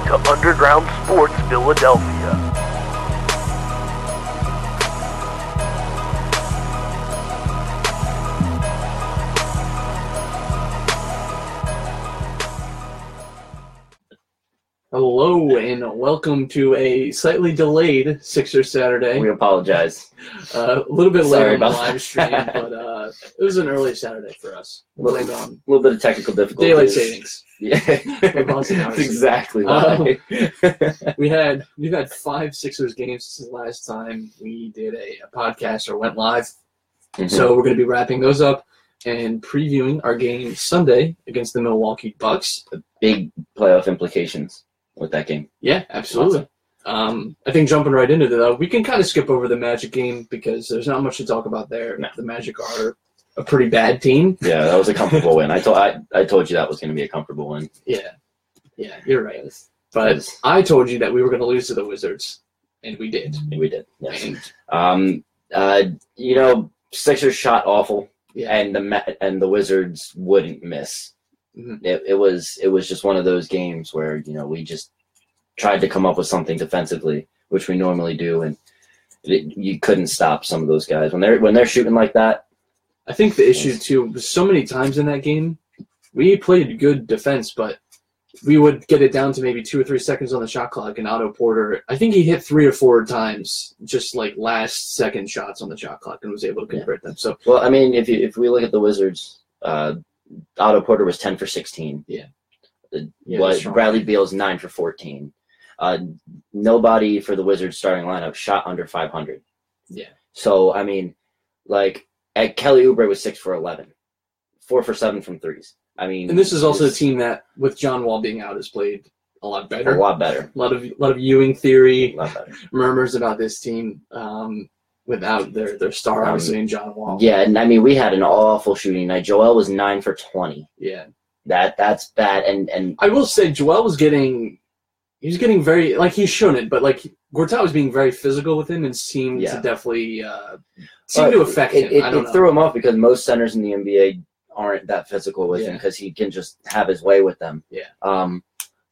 to Underground Sports Philadelphia. Hello and welcome to a slightly delayed Sixers Saturday. We apologize. A little bit later on the about live stream, but it was an early Saturday for us. A little bit of technical difficulties. Daylight savings. Yeah, that's exactly why. We've had 5 Sixers games since the last time we did a podcast or went live. Mm-hmm. So we're going to be wrapping those up and previewing our game Sunday against the Milwaukee Bucks. Big playoff implications with that game. Yeah, absolutely. I think jumping right into it, though, we can kind of skip over the Magic game because there's not much to talk about there. No. The Magic are a pretty bad team. Yeah, that was a comfortable win. I told you that was going to be a comfortable win. Yeah, you're right. But I told you that we were going to lose to the Wizards, and we did. We did. Yes. Sixers shot awful, Yeah. and the Wizards wouldn't miss. Mm-hmm. It was just one of those games where we just tried to come up with something defensively, which we normally do, and you couldn't stop some of those guys when they're shooting like that. I think the issue too was so many times in that game we played good defense, but we would get it down to maybe 2 or 3 seconds on the shot clock, and Otto Porter, I think he hit 3 or 4 times just like last second shots on the shot clock and was able to convert them. So well, I mean, if we look at the Wizards, Otto Porter was 10 for 16. Yeah. Bradley Beal's 9 for 14. Nobody for the Wizards starting lineup shot under 500. Yeah. So I mean, Kelly Oubre was 6 for 11, 4 for 7 from threes. I mean, and this is also a team that, with John Wall being out, has played a lot better. A lot better. A lot of Ewing theory. A lot better. Murmurs about this team without their star, obviously, in John Wall. Yeah, and I mean, we had an awful shooting night. Joel was 9 for 20. Yeah. That's bad. And I will say Joel was getting very, he shouldn't, but Gortat was being very physical with him and seemed to definitely to affect him. It threw him off because most centers in the NBA aren't that physical with him because he can just have his way with them. Yeah. And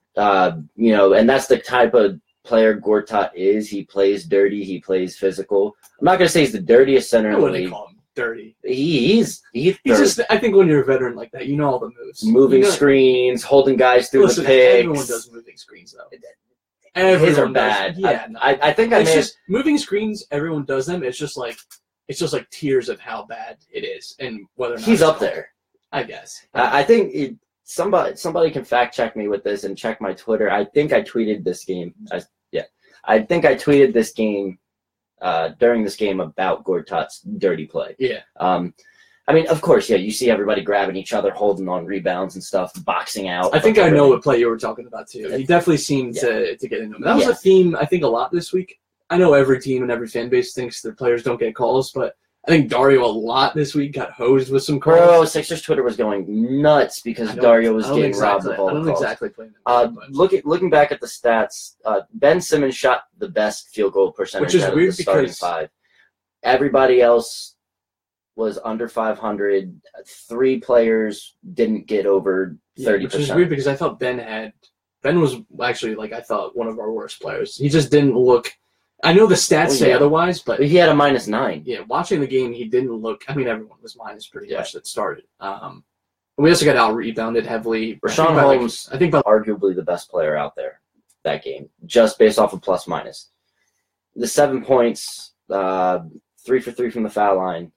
that's the type of player Gortat is. He plays dirty. He plays physical. I'm not going to say he's the dirtiest center in the league. Call him dirty. He's just, I think when you're a veteran like that, you know all the moves. Moving screens, holding guys through the picks. Everyone does moving screens, though. His are bad. Yeah, I think moving screens, everyone does them. It's just like tiers of how bad it is and whether or not he's up there. I guess. I think somebody can fact check me with this and check my Twitter. I think I tweeted this game. I think I tweeted this game during this game about Gortat's dirty play. Yeah. I mean, of course, you see everybody grabbing each other, holding on rebounds and stuff, boxing out. I think I know what play you were talking about, too. He definitely seemed to get into him. That was a theme, I think, a lot this week. I know every team and every fan base thinks their players don't get calls, but I think Dario a lot this week got hosed with some calls. Bro, Sixers Twitter was going nuts because Dario was getting robbed of all the calls. I don't exactly play them. Looking back at the stats, Ben Simmons shot the best field goal percentage out of the starting 5. Everybody else was under 500. 3 players didn't get over 30%. Which is weird because I thought Ben was actually, I thought, one of our worst players. He just didn't look – I know the stats say otherwise, but he had a -9. Yeah, watching the game, he didn't look. I mean, everyone was minus pretty much that started. We also got out rebounded heavily. Rashawn Holmes, I think, arguably the best player out there that game, just based off of plus minus. The 7 points, 3 for 3 from the foul line,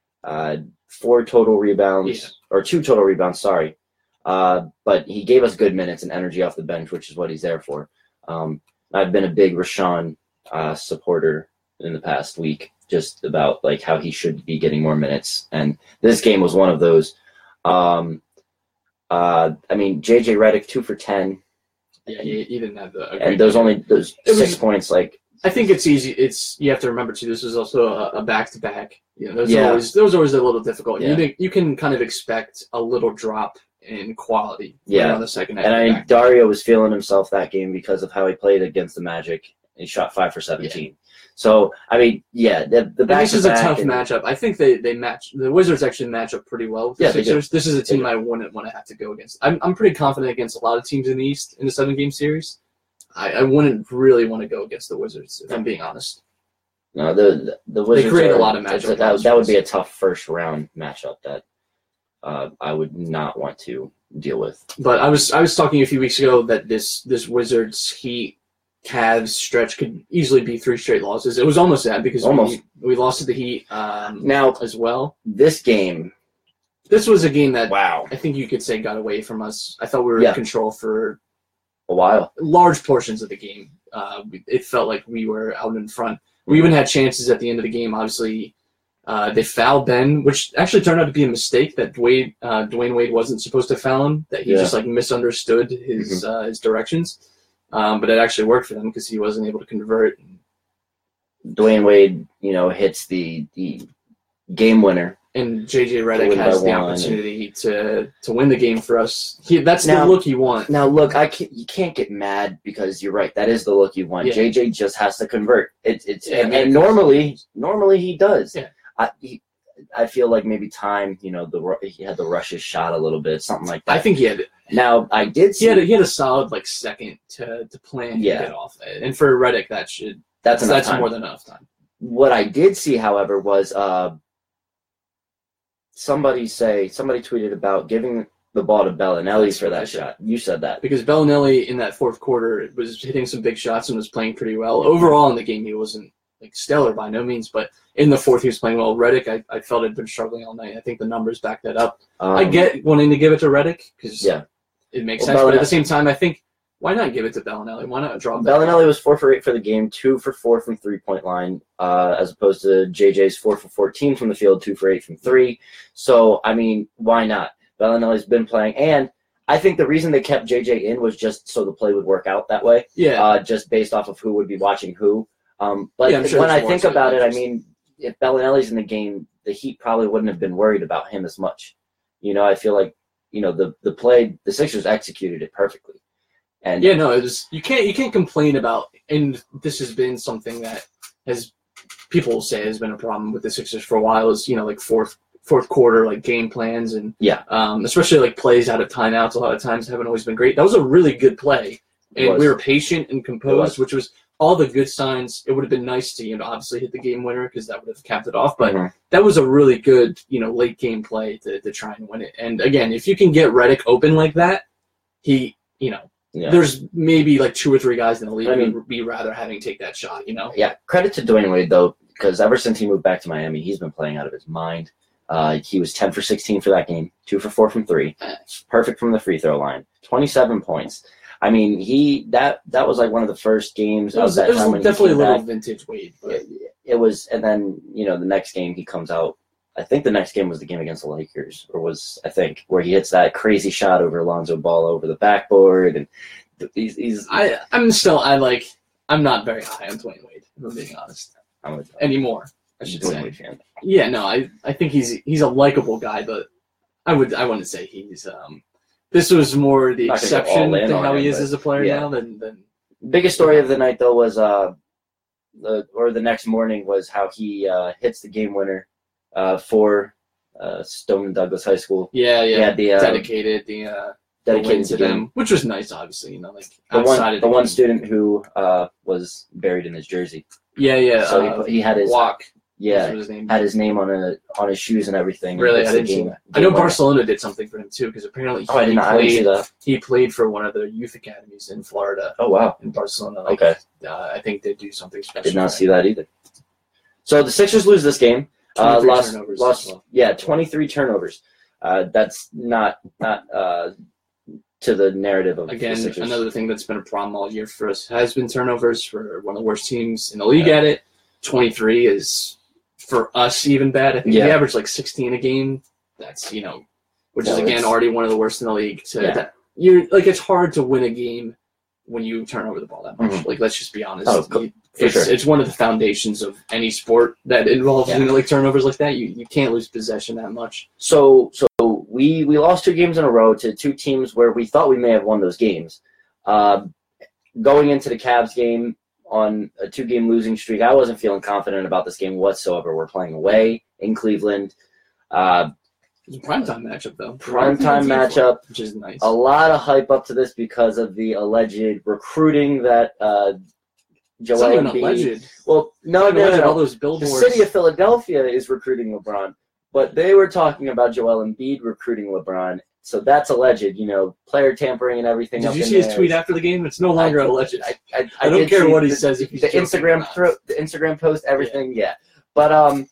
4 total rebounds or 2 total rebounds. Sorry, but he gave us good minutes and energy off the bench, which is what he's there for. I've been a big Rashawn supporter in the past week, just about how he should be getting more minutes, and this game was one of those. I mean, JJ Redick 2 for 10. Yeah, he didn't have and those 6 points. I think it's easy. You have to remember too. This was also a back-to-back. Those are always a little difficult. Yeah. You can kind of expect a little drop in quality. On the second half. And I mean, Dario was feeling himself that game because of how he played against the Magic. He shot 5 for 17. Yeah. So I mean, the back. This is a tough matchup. I think they match. The Wizards actually match up pretty well with the Sixers. This is a team I wouldn't want to have to go against. I'm pretty confident against a lot of teams in the East in the 7-game series. I wouldn't really want to go against the Wizards, if I'm being honest. No, the Wizards create a lot of matchup that would be a tough first round matchup that I would not want to deal with. But I was talking a few weeks ago that this Wizards Heat Cavs stretch could easily be 3 straight losses. It was almost that because we lost to the Heat now as well. This game. This was a game that Wow. I think you could say got away from us. I thought we were in control for a while. Large portions of the game. It felt like we were out in front. We even had chances at the end of the game. Obviously, they fouled Ben, which actually turned out to be a mistake that Dwayne Wade wasn't supposed to foul him, that he just like misunderstood his directions. But it actually worked for them because he wasn't able to convert. Dwayne Wade, hits the game winner. And JJ Redick has the opportunity to win the game for us. That's the look you want. Now, look, you can't get mad because you're right. That is the look you want. Yeah. JJ just has to convert. And normally he does. Yeah. I feel like maybe time. He had to rush his shot a little bit, something like that. I think he had. Now I did see he had a solid second to plan and get off it. And for Redick, that's more than enough time. What I did see, however, was somebody tweeted about giving the ball to Bellinelli for that shot. You said that. Because Bellinelli in that fourth quarter was hitting some big shots and was playing pretty well. Overall in the game, he wasn't stellar by no means, but in the fourth he was playing well. Redick, I felt had been struggling all night. I think the numbers back that up. I get wanting to give it to Redick because it makes sense, but at the same time, I think why not give it to Bellinelli? Why not drop Bellinelli was 4 for 8 for the game, 2 for 4 from 3-point line, as opposed to JJ's 4 for 14 from the field, 2 for 8 from 3. So, I mean, why not? Bellinelli's been playing, and I think the reason they kept JJ in was just so the play would work out that way. Yeah. Just based off of who would be watching who. But sure when I think about it, I mean, if Bellinelli's in the game, the Heat probably wouldn't have been worried about him as much. I feel like, the play, the Sixers executed it perfectly. And you can't complain about, and this has been something that people say has been a problem with the Sixers for a while is, fourth quarter, game plans and especially plays out of timeouts a lot of times haven't always been great. That was a really good play. And we were patient and composed, which was all the good signs. It would have been nice to, obviously hit the game winner because that would have capped it off. But that was a really good, late game play to try and win it. And again, if you can get Redick open like that, there's maybe 2 or 3 guys in the league who would be rather having take that shot, Yeah, credit to Dwayne Wade, though, because ever since he moved back to Miami, he's been playing out of his mind. He was 10 for 16 for that game, 2 for 4 from 3, perfect from the free throw line, 27 points. I mean, that was one of the first games of that time when he definitely came a little back. Vintage Wade. But it was, and then the next game he comes out. I think the next game was the game against the Lakers, where he hits that crazy shot over Alonzo Ball over the backboard, and I'm not very high on Dwayne Wade, if I'm being honest. Anymore, I should say. Fan. Yeah, no, I think he's a likable guy, but I wouldn't say he's this was more the exception to how he is as a player now than biggest story of the night though was the next morning was how he hits the game winner for Stoneman Douglas High School. Yeah. Dedicated to them, which was nice, obviously. Outside the one student who was buried in his jersey. Yeah. So he had his walk. Yeah, had his name on his shoes and everything. Really, I didn't see that. I know Barcelona did something for him too, because apparently I didn't see that. He played for one of the youth academies in Florida. Oh wow, in Barcelona. Okay, I think they do something special. I did not see that either. So the Sixers lose this game. Lost. Well. Yeah, 23 turnovers. That's not to the narrative of again. The Sixers. Another thing that's been a problem all year for us has been turnovers. For one of the worst teams in the league at it, 23 is. For us, even bad. I think we average 16 a game. That's which is again already one of the worst in the league. It's hard to win a game when you turn over the ball that much. Mm-hmm. Let's just be honest. Sure. It's one of the foundations of any sport that involves turnovers like that. You can't lose possession that much. So we lost 2 games in a row to 2 teams where we thought we may have won those games. Going into the Cavs game. On a 2-game losing streak, I wasn't feeling confident about this game whatsoever. We're playing away in Cleveland. It's a primetime matchup, though. Primetime matchup. Which is nice. A lot of hype up to this because of the alleged recruiting that Joel It's not even Embiid. alleged. Well, no. All those The billboards. city of Philadelphia is recruiting LeBron, but they were talking about Joel Embiid recruiting LeBron. So that's alleged, player tampering and everything. Did up you in see his there. tweet after the game? It's no longer alleged. I don't did care see what he the- says if he's the joking Instagram or not. the Instagram post, everything, yeah. But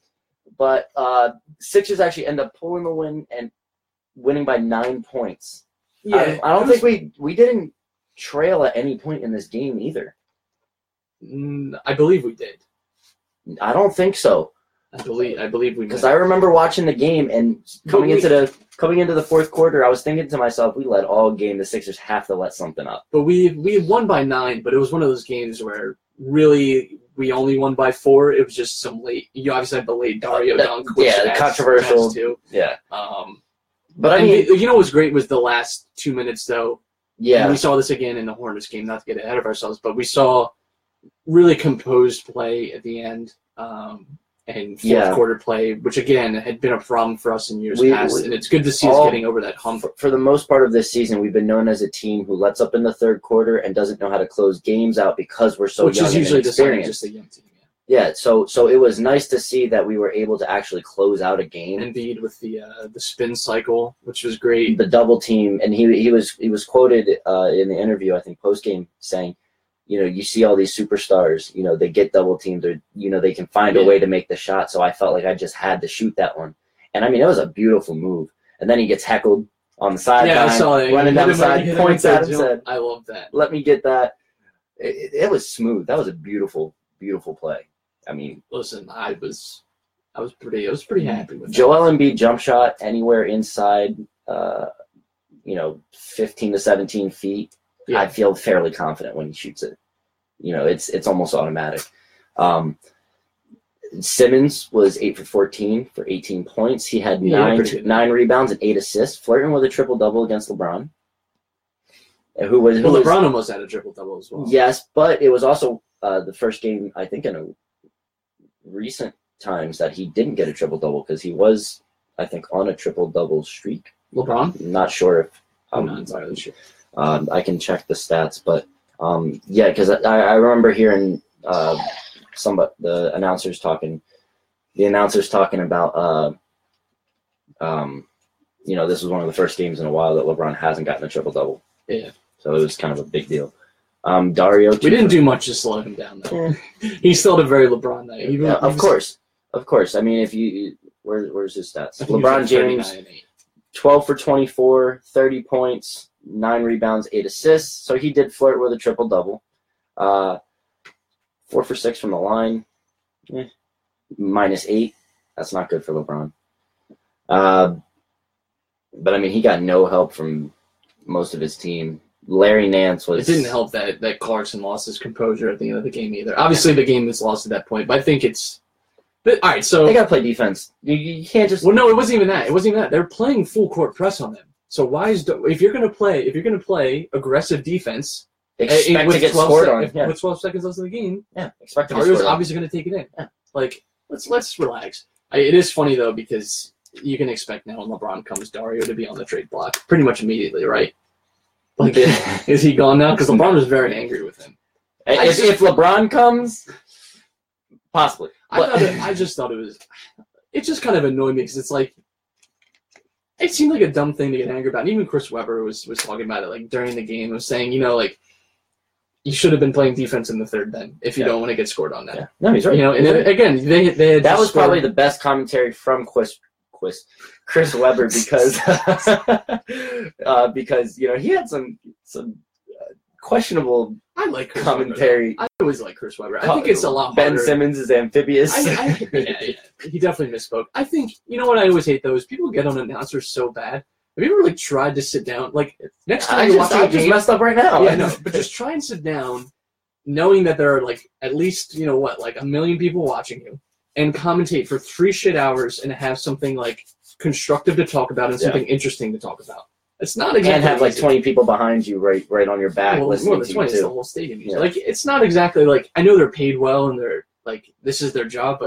Sixers actually end up pulling the win and winning by 9 points. Yeah, I don't think we didn't trail at any point in this game either. I believe we did. I don't think so. I believe we Because did. I remember watching the game and coming into the fourth quarter, I was thinking to myself, we led all game. The Sixers have to let something up. But we had won by 9, but it was one of those games where really we only won by 4. It was just some late. You obviously had the late Dario dunk. Which the adds controversial. too. Yeah. But I mean, what was great was the last 2 minutes though. yeah. And we saw this again in the Hornets game. Not to get ahead of ourselves, but we saw really composed play at the end. And fourth quarter play, which again had been a problem for us in years past, and it's good to see us getting over that hump. For the most part of this season, we've been known as a team who lets up in the third quarter and doesn't know how to close games out because we're so Which young is usually and the sign of inexperienced. just a young team. Yeah, so it was nice to see that we were able to actually close out a game. Embiid with the spin cycle, which was great. The double team, and he was quoted in the interview, I think post game, saying, you see all these superstars, they get double teamed, or they can find a way to make the shot. So I felt like I just had to shoot that one, and I mean it was a beautiful move. And then he gets heckled on the sideline, Yeah, I saw it. running down the side, points at him, said, "I love that. Let me get that." It was smooth. That was a beautiful, beautiful play. I mean, Listen, I was pretty happy with Joel Embiid jump shot anywhere inside, 15 to 17 feet. Yeah. I feel fairly confident when he shoots it. It's almost automatic. Simmons was 8 for 14 for 18 points. He had nine rebounds and 8 assists, flirting with a triple double against LeBron. LeBron almost had a triple double as well. Yes, but it was also the first game I think in a recent times that he didn't get a triple double because he was, I think, on a triple double streak. LeBron? I'm not sure if I'm not entirely sure. I can check the stats, but because I remember hearing the announcers talking about this was one of the first games in a while that LeBron hasn't gotten a triple double. Yeah. So it was kind of a big deal. Dario. We didn't do much to slow him down though. He still had a very LeBron night. Of course. I mean, if you where's his stats? LeBron James, 12 for 24, 30 points, 9 rebounds, 8 assists. So he did flirt with a triple double. 4 for 6 from the line, -8. That's not good for LeBron. But I mean, he got no help from most of his team. Larry Nance was. It didn't help that Clarkson lost his composure at the end of the game either. Obviously, the game was lost at that point, but I think it's. But, all right, so they got to play defense. You can't just. Well, no, it wasn't even that. They're playing full court press on them. So if you're gonna play aggressive defense, expect to get scored on. With 12 seconds left in the game, expect to get Dario's scored on. obviously gonna take it in. Yeah. Like let's relax. It is funny though because you can expect now when LeBron comes, Dario to be on the trade block pretty much immediately, right? Like, is he gone now? Because LeBron was very angry with him. If LeBron comes, possibly. I just thought it just kind of annoyed me because it's like, it seemed like a dumb thing to get angry about. And even Chris Webber was talking about it like during the game, was saying, like, you should have been playing defense in the third then if you don't want to get scored on that. Yeah. No, he's right. And then, again, they had that was probably the best commentary from Chris Webber because he had some questionable I like Chris commentary. Webber, I always like Chris Webber. I think it's a lot Ben harder. Simmons is amphibious. Yeah, he definitely misspoke. I think, what I always hate though is people get on announcers so bad. Have you ever tried to sit down? Like next time you're watching a game, messed up right now. Yeah, no, but just try and sit down, knowing that there are like at least like 1 million people watching you, and commentate for 3 hours and have something like constructive to talk about and something interesting to talk about. It's not exactly and have like 20 people behind you right on your back listening to you it's the too. whole stadium. Yeah. Like it's not exactly like I know they're paid well and they're like this is their job, but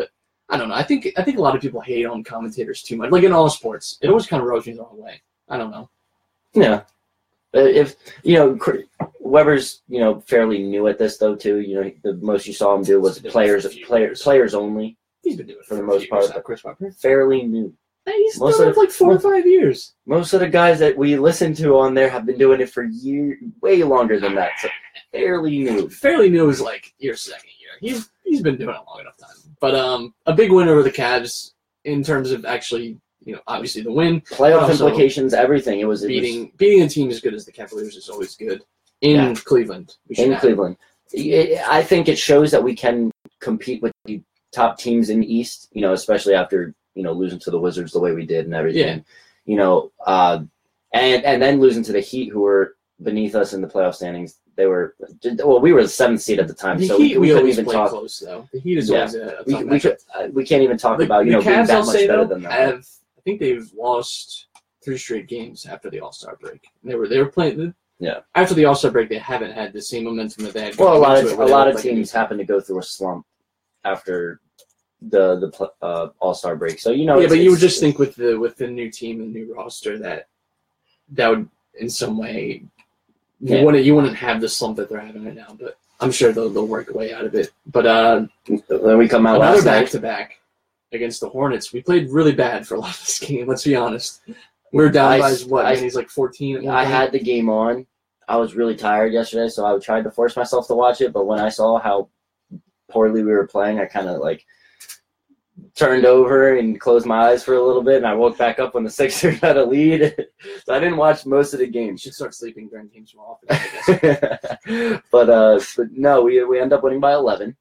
I don't know. I think a lot of people hate on commentators too much. Like in all sports, it always kind of rubs me the wrong way. I don't know. Yeah. If Weber's fairly new at this though too. The most you saw him do was players only. He's been doing it for the most part. Chris Webber. Fairly new. He's done it for like 4 or 5 years. Most of the guys that we listen to on there have been doing it for years, way longer than that. So fairly new. Fairly new is like your second year. He's been doing it a long enough time. But a big win over the Cavs in terms of actually, obviously the win. Playoff implications, everything. It was beating a team as good as the Cavaliers is always good in Cleveland. Cleveland. I think it shows that we can compete with the top teams in the East, especially after, losing to the Wizards the way we did and everything. Yeah. And then losing to the Heat, who were beneath us in the playoff standings. We were the 7th seed at the time, the so Heat, we couldn't even play talk. Close, though. The Heat is always a we can't even talk about the being Cavs, that much better than them. I think they've lost 3 straight games after the All-Star break. They were playing. Yeah. After the All-Star break, they haven't had the same momentum that they had. Well, a lot of teams happen to go through a slump after the All-Star break. So Yeah, but you would just think with the new team and new roster that would in some way. You wouldn't have the slump that they're having right now, but I'm sure they'll work a way out of it. But then we come out another last night back-to-back against the Hornets. We played really bad for a lot of this game. Let's be honest. We were down by he's like 14. I had the game on. I was really tired yesterday, so I tried to force myself to watch it. But when I saw how poorly we were playing, I kind of turned over and closed my eyes for a little bit, and I woke back up when the Sixers had a lead. So I didn't watch most of the game. You should start sleeping during games more often, I guess. but no, we end up winning by 11.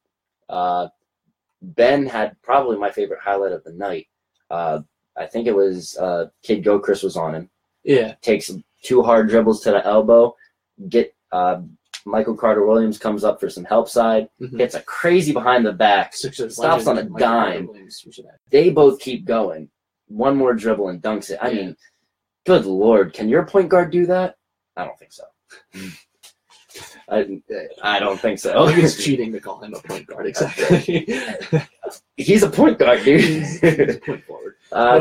Ben had probably my favorite highlight of the night. I think it was Kid Gilchrist was on him. Yeah. Takes 2 hard dribbles to the elbow. Michael Carter-Williams comes up for some help side. Mm-hmm. Hits a crazy behind the back. Stops on a dime. They both keep going. One more dribble and dunks it. I mean, good Lord. Can your point guard do that? I don't think so. I don't think so. I think it's cheating to call him a point guard. Exactly. He's a point guard, dude. He's a point forward.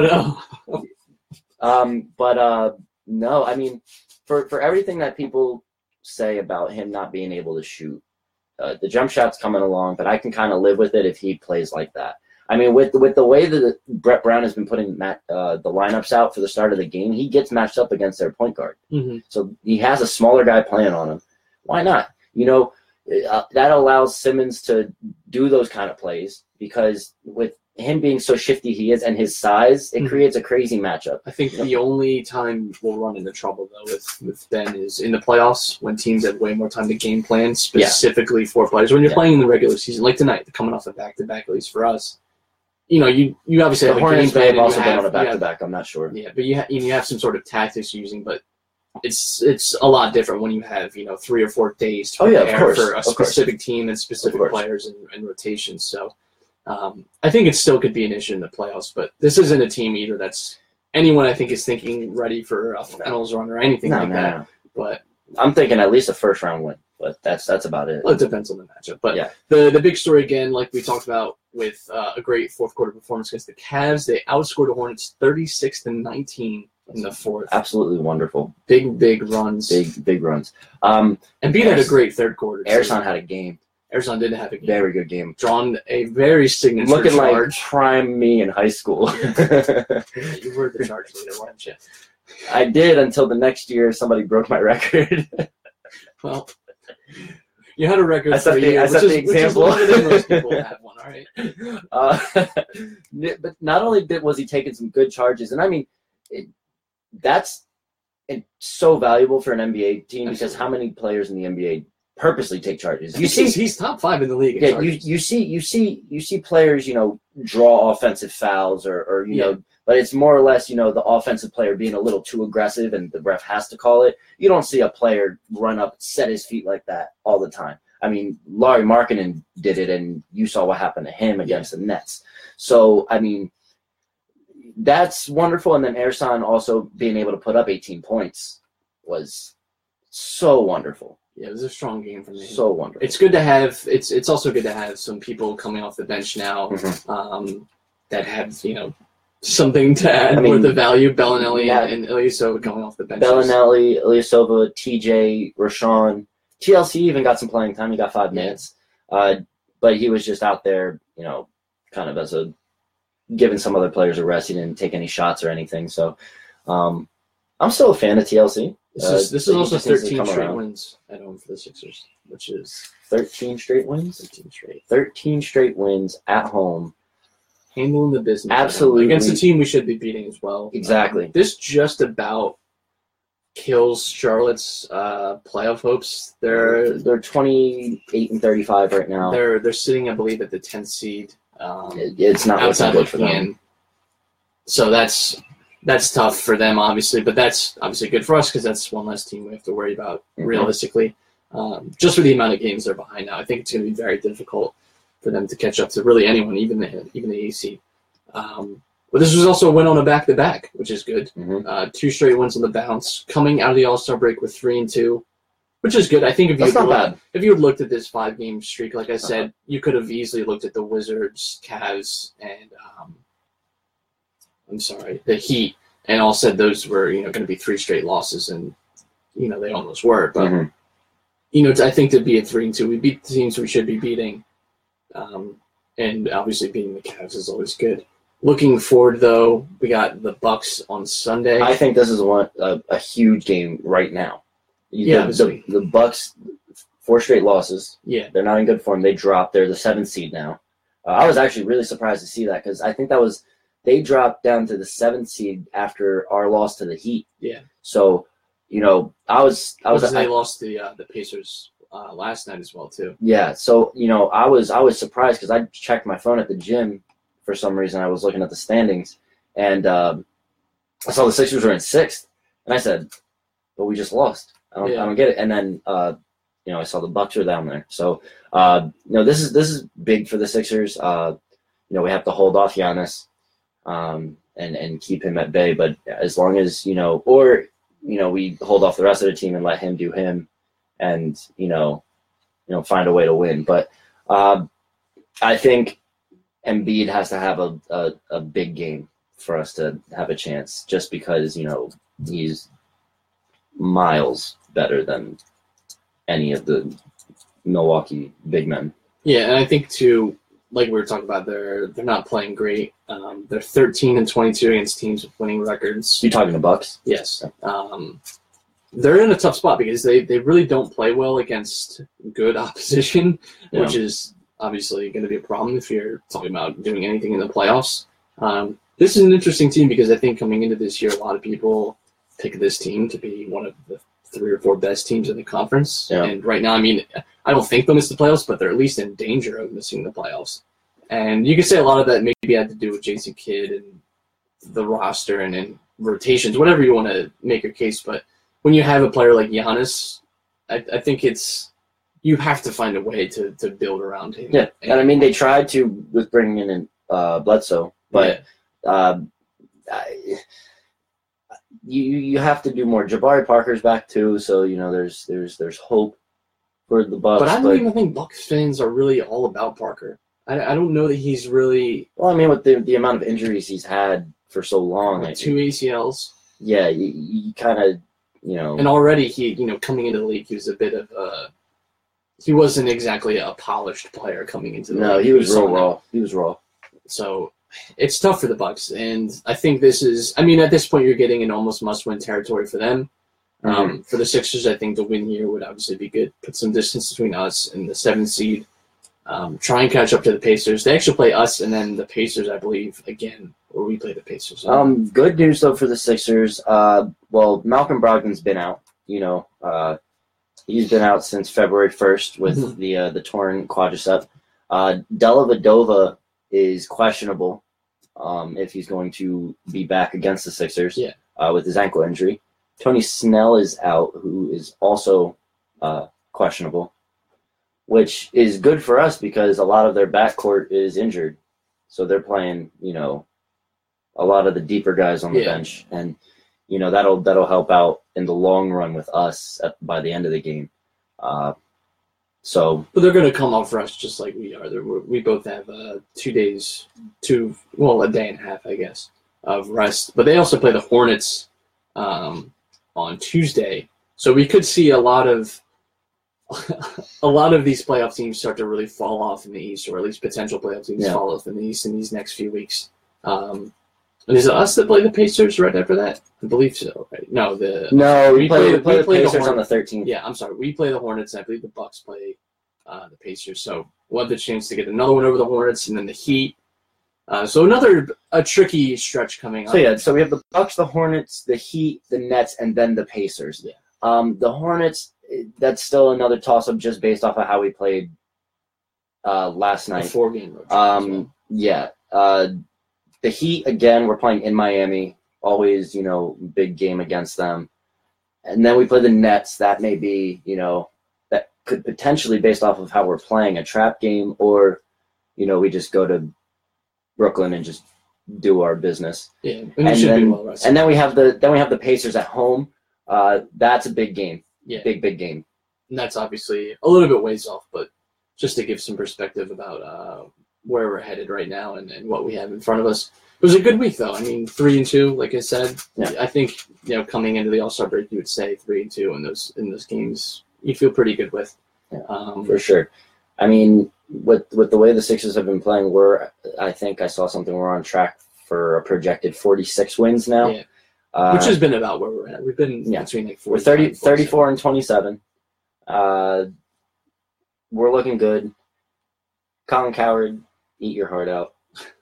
No, I mean, for everything that people say about him not being able to shoot, the jump shot's coming along, but I can kind of live with it if he plays like that. I mean, with the way that Brett Brown has been putting the lineups out for the start of the game, he gets matched up against their point guard. Mm-hmm. So he has a smaller guy playing on him. Why not? That allows Simmons to do those kind of plays because with him being so shifty he is and his size, it creates a crazy matchup. I think the only time we'll run into trouble, though, with Ben is in the playoffs when teams have way more time to game plan specifically for players. When you're playing in the regular season, like tonight, coming off a back-to-back, at least for us, you obviously have a game plan. May have also been on a back-to-back, I'm not sure. Yeah, but you have some sort of tactics you're using, but it's a lot different when you have 3 or 4 days to prepare for a specific team and specific players and rotations. So I think it still could be an issue in the playoffs, but this isn't a team either that's anyone I think is thinking ready for a finals run or anything that. No. But I'm thinking at least a first round win, but that's about it. Well, it depends on the matchup. But the big story again, like we talked about with a great fourth quarter performance against the Cavs, they outscored the Hornets 36-19 in the fourth. Absolutely wonderful. Big runs. Big runs. And Embiid had a great third quarter. Ersan had a game. Ersan didn't have a game. Very good game. Drawn a very signature Looking charge. Like prime me in high school. You were the charge leader, weren't you? I did until the next year somebody broke my record. Well, you had a record for a year. I set the example. Which is longer than most people have one, all right? But not only was he taking some good charges, and I mean, that's so valuable for an NBA team because how many players in the NBA purposely take charges? You see, he's top 5 in the league. Yeah, you see players, draw offensive fouls or but it's more or less, the offensive player being a little too aggressive and the ref has to call it. You don't see a player run up, set his feet like that all the time. I mean, Lauri Markkanen did it, and you saw what happened to him against the Nets. So, I mean, that's wonderful. And then Ersan also being able to put up 18 points was so wonderful. Yeah, it was a strong game from him. So wonderful. It's good to have. It's also good to have some people coming off the bench now. that had, something to add with the value. Bellinelli and Ilyasova going off the bench. Bellinelli, Ilyasova, TJ, Rashawn. TLC even got some playing time. He got 5 minutes. But he was just out there, kind of as giving some other players a rest. He didn't take any shots or anything. So I'm still a fan of TLC. This is also 13 straight wins at home for the Sixers, which is 13 straight wins. 13 straight wins at home. Handling the business. Absolutely. Against a team we should be beating as well. Exactly. This just about kills Charlotte's playoff hopes. They're 28-35 right now. They're sitting, I believe, at the 10th seed. It's not outside good for them. So that's tough for them, obviously, but that's obviously good for us because that's one less team we have to worry about realistically. Just for the amount of games they're behind now, I think it's going to be very difficult for them to catch up to really anyone, even the AC. But this was also a win on a back-to-back, which is good. 2 straight wins on the bounce, coming out of the All-Star break with 3-2, which is good. I think if you had looked at this 5-game streak, like I said, you could have easily looked at the Wizards, Cavs, and the Heat, and all said those were going to be 3 straight losses, and they almost were. But I think to be at 3-2, we beat the teams we should be beating, and obviously beating the Cavs is always good. Looking forward, though, we got the Bucks on Sunday. I think this is a huge game right now. The Bucks, 4 straight losses. Yeah, they're not in good form. They dropped. They're the 7th seed now. I was actually really surprised to see that because I think they dropped down to the 7th seed after our loss to the Heat. Yeah. So, they lost the Pacers last night as well too. Yeah. So I was surprised because I checked my phone at the gym. For some reason, I was looking at the standings, and I saw the Sixers were in 6th, and I said, "But we just lost. I don't get it." And then, I saw the Bucks were down there. So, this is big for the Sixers. We have to hold off Giannis, and keep him at bay. But as long as we hold off the rest of the team and let him do him, and find a way to win. But I think Embiid has to have a big game for us to have a chance, just because he's miles better than any of the Milwaukee big men. Yeah, and I think too, like we were talking about, they're not playing great. They're 13-22 against teams with winning records. You talking the Bucks? Yes. They're in a tough spot because they really don't play well against good opposition, which is obviously going to be a problem if you're talking about doing anything in the playoffs. This is an interesting team because I think coming into this year, a lot of people pick this team to be one of the 3 or 4 best teams in the conference. Yeah. And right now, I don't think they'll miss the playoffs, but they're at least in danger of missing the playoffs. And you could say a lot of that maybe had to do with Jason Kidd and the roster and rotations, whatever you want to make your case. But when you have a player like Giannis, I think you have to find a way to build around him. Yeah, and they tried to with bringing in Bledsoe, but you have to do more. Jabari Parker's back too, so there's hope for the Bucks. But I don't even think Bucks fans are really all about Parker. I don't know that he's really. Well, with the amount of injuries he's had for so long, 2 ACLs. Yeah, you kind of And already he coming into the league, he was a bit of a. He wasn't exactly a polished player coming into the league. No, he was real raw. He was raw. So it's tough for the Bucks, and I think this is. At this point, you're getting in almost must-win territory for them. For the Sixers, I think the win here would obviously be good. Put some distance between us and the 7th seed. Try and catch up to the Pacers. They actually play us and then the Pacers, I believe, again, or we play the Pacers. Good news though for the Sixers. Malcolm Brogdon's been out. He's been out since February 1st with the torn quadricep. Dellavedova is questionable if he's going to be back against the Sixers with his ankle injury. Tony Snell is out, who is also questionable, which is good for us because a lot of their backcourt is injured. So they're playing, a lot of the deeper guys on the bench. And, that'll help out in the long run with us by the end of the game. So, But they're going to come off rest just like we are. We both have 2 days, a day and a half, I guess, of rest. But they also play the Hornets on Tuesday, so we could see a lot of these playoff teams start to really fall off in the East, or at least potential playoff teams fall off in the East in these next few weeks. And is it us that play the Pacers right after that? I believe so, right? No, we play the Pacers on the 13th. Yeah, I'm sorry. We play the Hornets, and I believe the Bucks play the Pacers. So we'll have the chance to get another one over the Hornets, and then the Heat. So a tricky stretch coming up. So we have the Bucks, the Hornets, the Heat, the Nets, and then the Pacers. Yeah. The Hornets, that's still another toss-up just based off of how we played last night. A 4-game road trip. The Heat, again, we're playing in Miami. Always, big game against them. And then we play the Nets. That may be, that could potentially, based off of how we're playing, a trap game, or, we just go to Brooklyn and just do our business. Yeah, and then we have the Pacers at home. That's a big game. Yeah, big game. And that's obviously a little bit ways off, but just to give some perspective about where we're headed right now and what we have in front of us. It was a good week, though. I mean, 3-2, like I said. Yeah. I think coming into the All-Star break, you would say 3-2 in those games. You feel pretty good with. For sure. I mean, with the way the Sixers have been playing, I think I saw something. We're on track for a projected 46 wins now. Yeah. Which has been about where we're at. We've been between like 34 and 27. We're looking good. Colin Cowherd, eat your heart out.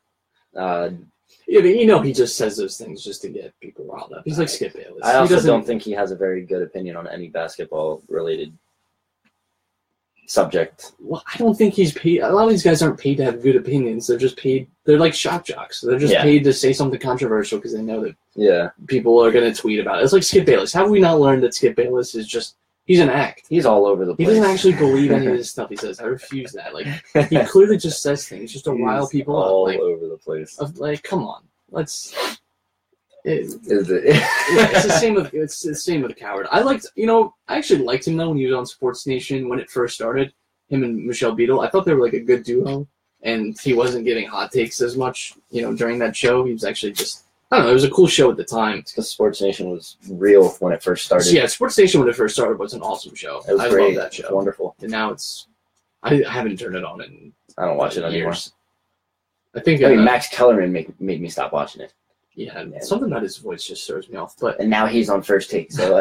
But he just says those things just to get people riled up. He's like Skip Bayless. I also don't think he has a very good opinion on any basketball-related subject. Well, I don't think he's paid. A lot of these guys aren't paid to have good opinions. They're just paid. They're like shock jocks. They're just paid to say something controversial because they know that people are going to tweet about it. It's like Skip Bayless. How have we not learned that Skip Bayless is just he's an act? He's all over the place. He doesn't actually believe any of this stuff he says. I refuse that. Like he clearly just says things just to rile people up. All over the place. Like, come on, let's. Is it? It's the same with Cowherd. I actually liked him though when he was on Sports Nation when it first started. Him and Michelle Beadle, I thought they were like a good duo, and he wasn't getting hot takes as much, during that show. He was actually just, I don't know, it was a cool show at the time. It's because Sports Nation was real when it first started. Yeah, Sports Nation when it first started was an awesome show. It was great. Love that show. It's wonderful. And now I haven't turned it on in I don't watch it anymore. years. I think Max Kellerman made me stop watching it. Yeah, something about his voice just throws me off. But and now he's on First Take, so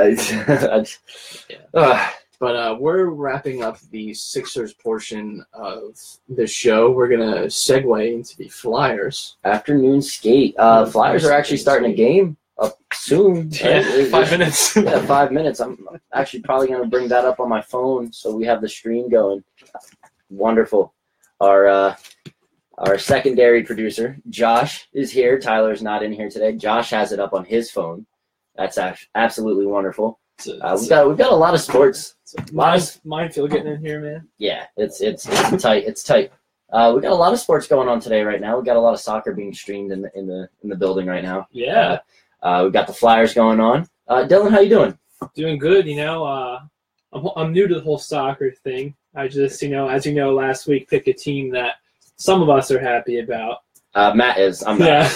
But we're wrapping up the Sixers portion of the show. We're gonna segue into the Flyers afternoon skate. Flyers are actually starting a game up soon. Yeah, 5 minutes. 5 minutes. I'm actually probably gonna bring that up on my phone so we have the stream going. Wonderful. Our secondary producer, Josh, is here. Tyler's not in here today. Josh has it up on his phone. That's absolutely wonderful. We've got a lot of sports. Minefield getting in here, man. Yeah, it's tight. It's tight. We got a lot of sports going on today right now. We got a lot of soccer being streamed in the building right now. Yeah. We got the Flyers going on. Dylan, how you doing? Doing good. I'm new to the whole soccer thing. I just, as you know, last week picked a team that some of us are happy about. Matt is. I'm not.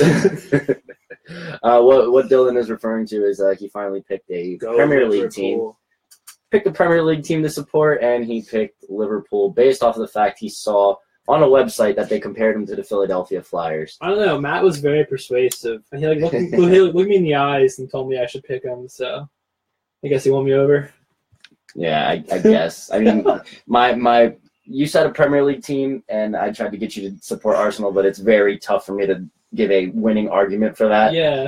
What Dylan is referring to is he finally picked a Premier League team. Picked a Premier League team to support, and he picked Liverpool based off of the fact he saw on a website that they compared him to the Philadelphia Flyers. I don't know. Matt was very persuasive. And he looked me in the eyes and told me I should pick him. So I guess he won me over. Yeah, I guess. I mean, you said a Premier League team, and I tried to get you to support Arsenal, but it's very tough for me to give a winning argument for that. Yeah.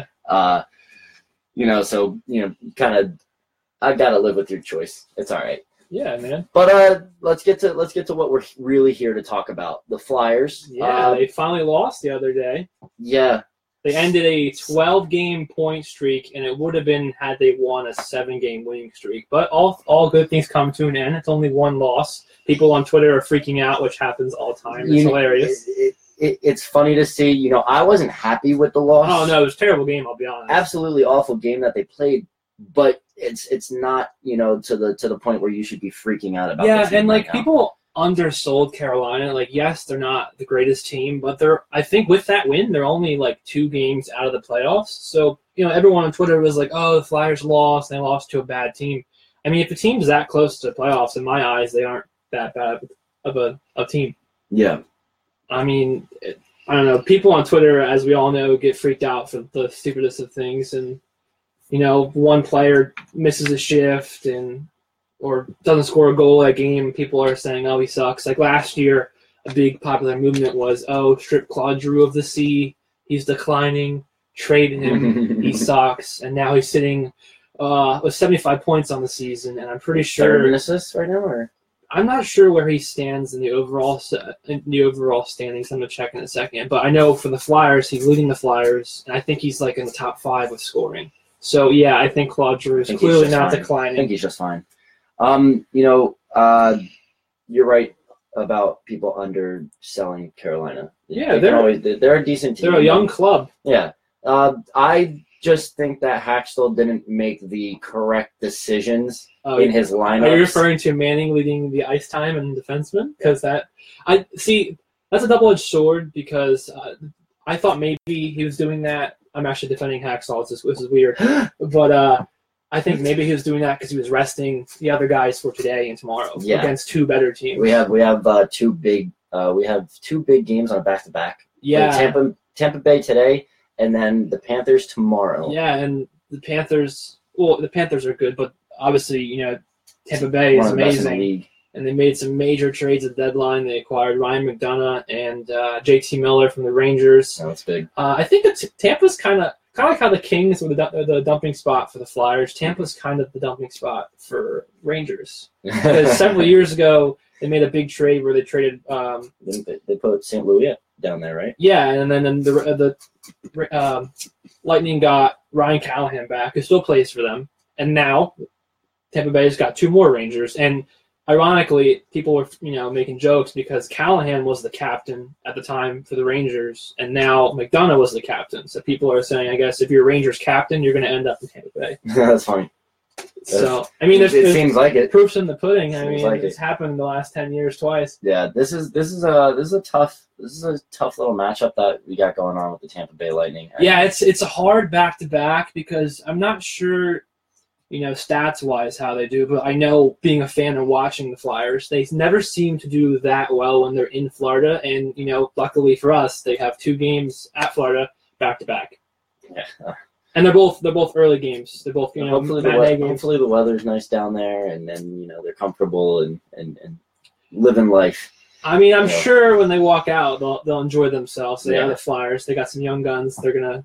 Kind of, I gotta live with your choice. It's all right. Yeah, man. But let's get to what we're really here to talk about. The Flyers. Yeah, they finally lost the other day. Yeah. They ended a 12-game point streak, and it would have been had they won a 7-game winning streak. But all good things come to an end. It's only one loss. People on Twitter are freaking out, which happens all the time. It's hilarious. It's funny to see. I wasn't happy with the loss. Oh, no, it was a terrible game, I'll be honest. Absolutely awful game that they played. but it's not, to the point where you should be freaking out about. Yeah, the team and right now. people undersold Carolina. Like, yes, they're not the greatest team, but I think with that win, they're only like 2 games out of the playoffs. So, everyone on Twitter was like, "Oh, the Flyers lost. They lost to a bad team." I mean, if a team's that close to the playoffs, in my eyes, they aren't that bad of a team. Yeah. I mean, I don't know. People on Twitter, as we all know, get freaked out for the stupidest of things, and one player misses a shift or doesn't score a goal that game. People are saying, "Oh, he sucks." Like last year, a big popular movement was, "Oh, strip Claude Giroux of the sea. He's declining. Trade him. He sucks." And now he's sitting with 75 points on the season, and I'm pretty sure. 3rd in assists right now, or I'm not sure where he stands in the overall standings. I'm gonna check in a second, but I know for the Flyers, he's leading the Flyers, and I think he's like in the top 5 with scoring. So yeah, I think Claude Giroux is clearly not declining. I think he's just fine. You're right about people underselling Carolina. Yeah, they're a decent team. They're a young club. Yeah. I just think that Hackstall didn't make the correct decisions in his lineup. Are you referring to Manning leading the ice time and defenseman? Because that's a double-edged sword. Because I thought maybe he was doing that. I'm actually defending Hackstall. This is weird, but I think maybe he was doing that because he was resting the other guys for today and tomorrow against 2 better teams. We have 2 big games on a back-to-back. Yeah, Tampa Bay today. And then the Panthers tomorrow. Yeah, and the Panthers. Well, the Panthers are good, but obviously, Tampa Bay is amazing, and they made some major trades at the deadline. They acquired Ryan McDonough and JT Miller from the Rangers. Oh, that's big. I think Tampa's kind of like how the Kings were the dumping spot for the Flyers. Tampa's kind of the dumping spot for Rangers because several years ago they made a big trade where they traded. They put St. Louis down there, right? Yeah, and then the Lightning got Ryan Callahan back, who still plays for them, and now Tampa Bay's got 2 more Rangers. And ironically, people were making jokes because Callahan was the captain at the time for the Rangers, and now McDonough was the captain. So people are saying, I guess if you're Rangers captain, you're going to end up in Tampa Bay. That's funny. So I mean, it seems like it. Proof's in the pudding. I mean, like it's happened in the last 10 years twice. Yeah, this is a tough little matchup that we got going on with the Tampa Bay Lightning. Yeah, it's a hard back-to-back because I'm not sure, stats-wise how they do, but I know being a fan and watching the Flyers, they never seem to do that well when they're in Florida, and luckily for us, they have 2 games at Florida back-to-back. Yeah. And they're both early games. They're both hopefully the weather's nice down there, and then they're comfortable and living life. I mean, I'm sure when they walk out, they'll enjoy themselves. They are the Flyers. They got some young guns. They're gonna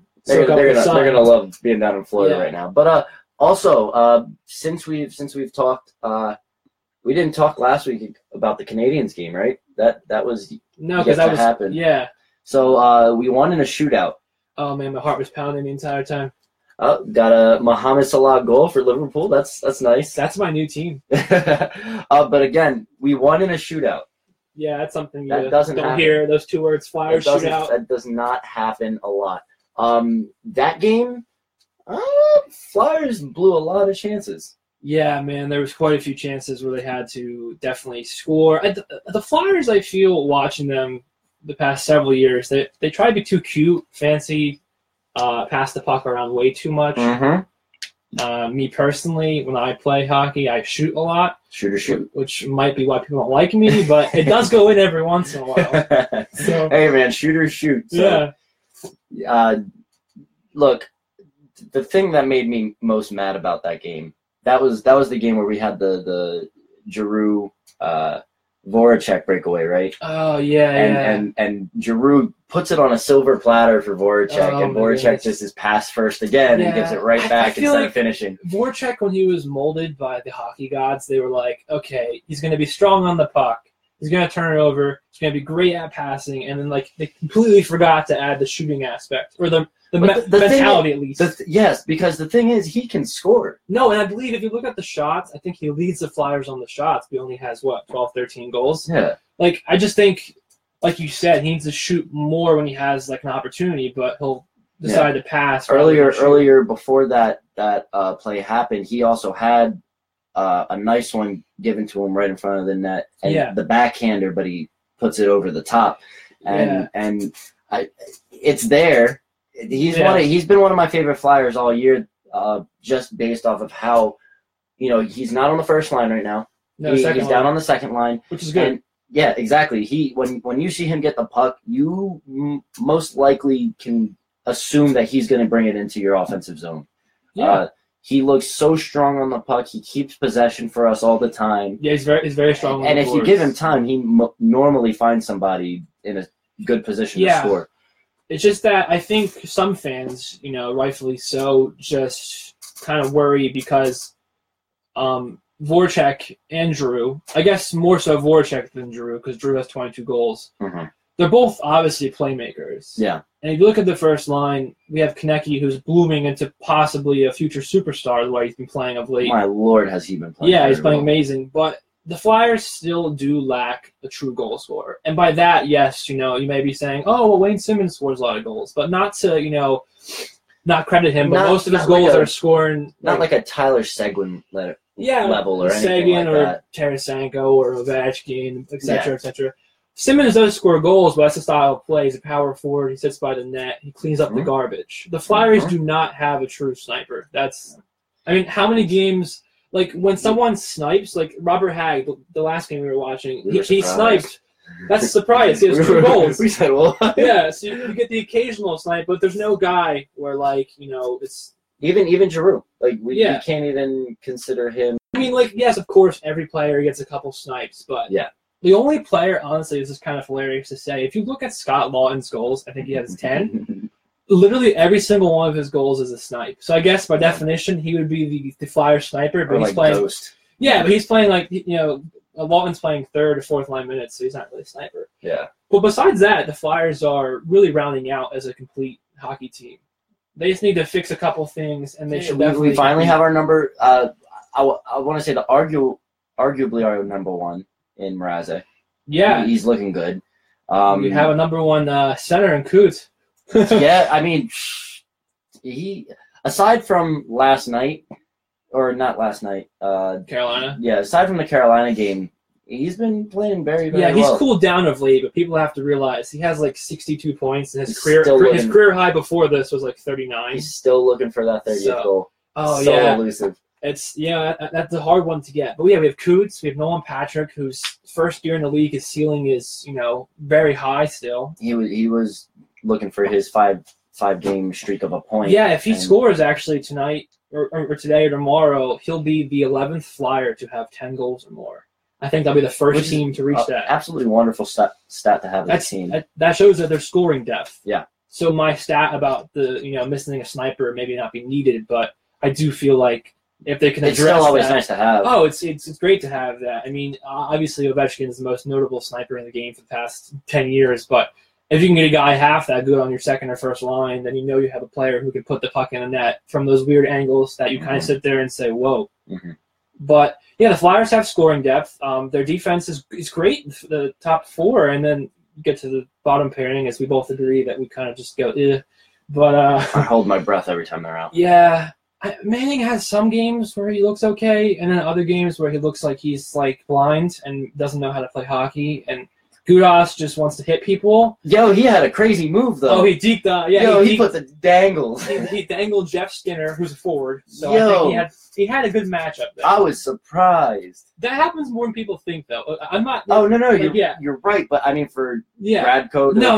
love being down in Florida right now. But also, since we've talked, we didn't talk last week about the Canadiens game, right? That was because that happened. Yeah. So we won in a shootout. Oh man, my heart was pounding the entire time. Got a Mohamed Salah goal for Liverpool. That's nice. That's my new team. But again, we won in a shootout. Yeah, that's something that you don't happen. Hear. Those 2 words, Flyers shootout. That does not happen a lot. That game, Flyers blew a lot of chances. Yeah, man, there was quite a few chances where they had to definitely score. The Flyers, I feel, watching them the past several years, they try to be too cute, fancy, pass the puck around way too much. Mm-hmm. Me personally, when I play hockey, I shoot a lot. Shoot. Which might be why people don't like me, but it does go in every once in a while. So, hey, man, shoot. So, yeah. Look, the thing that made me most mad about that game, that was the game where we had the Giroux Voracek breakaway, right? Oh yeah, and Giroux puts it on a silver platter for Voracek, and Voracek just is pass first again and gives it right back instead of finishing. Voracek, when he was molded by the hockey gods, they were like, okay, he's going to be strong on the puck, he's going to turn it over, he's going to be great at passing, and then they completely forgot to add the shooting aspect or the mentality, at least. Yes, because the thing is, he can score. No, and I believe if you look at the shots, I think he leads the Flyers on the shots. He only has, 12, 13 goals? Yeah. I just think, like you said, he needs to shoot more when he has, an opportunity, but he'll decided to pass rather Earlier, than shoot. earlier before that play happened, he also had a nice one given to him right in front of the net, and the backhander, but he puts it over the top, and it's there. He's been one of my favorite Flyers all year, just based off of how, he's not on the first line right now. No, He's second down line, on the second line, which is good. And yeah, exactly. When you see him get the puck, you most likely can assume that he's going to bring it into your offensive zone. Yeah. He looks so strong on the puck. He keeps possession for us all the time. Yeah, he's very strong. And if you give him time, he normally finds somebody in a good position to score. It's just that I think some fans, rightfully so, just kind of worry because Voracek and Drew, I guess more so Voracek than Drew, because Drew has 22 goals. Mm-hmm. They're both obviously playmakers. Yeah. And if you look at the first line, we have Konecny, who's blooming into possibly a future superstar the way he's been playing of late. My Lord, has he been playing? Yeah, he's playing amazing. But the Flyers still do lack a true goal scorer. And by that, yes, you may be saying, oh, well, Wayne Simmons scores a lot of goals. But not to, not credit him, but most of his goals are scoring. Not like a Tyler Seguin level or anything Seguin like or that. Tarasenko or Ovechkin, etc., etc. Simmons does score goals, but that's the style of play. He's a power forward. He sits by the net. He cleans up the garbage. The Flyers do not have a true sniper. How many games, like when someone snipes, like Robert Hagg, the last game we were watching, he sniped. That's a surprise. He has 2 goals. We said, well, yeah, so you get the occasional snipe, but there's no guy where, it's... Even Giroux. We can't even consider him. Yes, of course, every player gets a couple snipes, but... Yeah. The only player, honestly, this is kind of hilarious to say, if you look at Scott Lawton's goals, I think he has 10. Literally every single one of his goals is a snipe. So I guess by definition, he would be the Flyer sniper, but he's playing. Ghost. Yeah, but he's playing Lawton's playing 3rd or 4th line minutes, so he's not really a sniper. Yeah. But besides that, the Flyers are really rounding out as a complete hockey team. They just need to fix a couple things, and they should definitely. We finally have our number. I want to say arguably our number one in Mrazek. Yeah, he's looking good. We have a number one center in Coots. Yeah, he aside from last night, or not last night, Carolina. Yeah, aside from the Carolina game, he's been playing very, very well. Yeah, he's cooled down of late, but people have to realize he has 62 points, and his career high before this was 39. He's still looking for that 30th goal. Oh, so yeah. elusive. It's that's a hard one to get. But we have Coots, we have Nolan Patrick, whose first year in the league, his ceiling is very high still. He was looking for his five game streak of a point. Yeah, if he scores actually tonight or today or tomorrow, he'll be the 11th Flyer to have 10 goals or more. I think that'll be the first team to reach that. Absolutely wonderful stat to have as a team. That shows that they're scoring depth. Yeah. So my stat about the missing a sniper maybe not be needed, but I do feel like if they can address it's still always that, nice to have. Oh, it's great to have that. Obviously Ovechkin is the most notable sniper in the game for the past 10 years, but if you can get a guy half that good on your second or first line, then you have a player who can put the puck in the net from those weird angles that you kind of sit there and say, whoa. Mm-hmm. But yeah, the Flyers have scoring depth. Their defense is great, the top 4, and then you get to the bottom pairing, as we both agree that we kind of just go, eh. But I hold my breath every time they're out. Yeah. Manning has some games where he looks okay, and then other games where he looks like he's blind and doesn't know how to play hockey. And Gudas just wants to hit people. Yo, he had a crazy move though. Oh, he deked. He put the dangles. He dangled Jeff Skinner, who's a forward. So Yo. I think he had a good matchup there. I was surprised. That happens more than people think, though. I'm not. Oh no, you're right. But for Radko. No,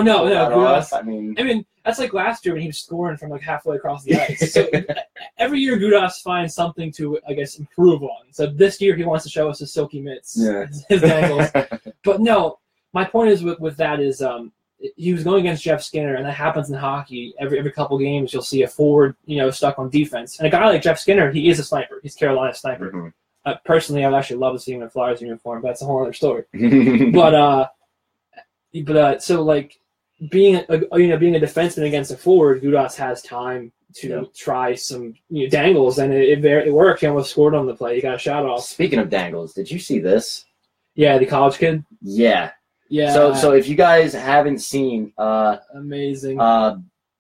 Gudas, that's like last year when he was scoring from halfway across the ice. So every year Gudas finds something to, I guess, improve on. So this year he wants to show us his silky mitts, his dangles. But no, my point is with that is he was going against Jeff Skinner, and that happens in hockey. Every couple games you'll see a forward, stuck on defense. And a guy like Jeff Skinner, he is a sniper. He's Carolina's sniper. Mm-hmm. Personally, I would actually love to see him in a Flyers uniform, but that's a whole other story. but being a defenseman against a forward, Gudas has time to try some dangles, and it worked. He almost scored on the play. He got a shot off. Speaking of dangles, did you see this? Yeah, the college kid. Yeah. Yeah. So if you guys haven't seen, amazing.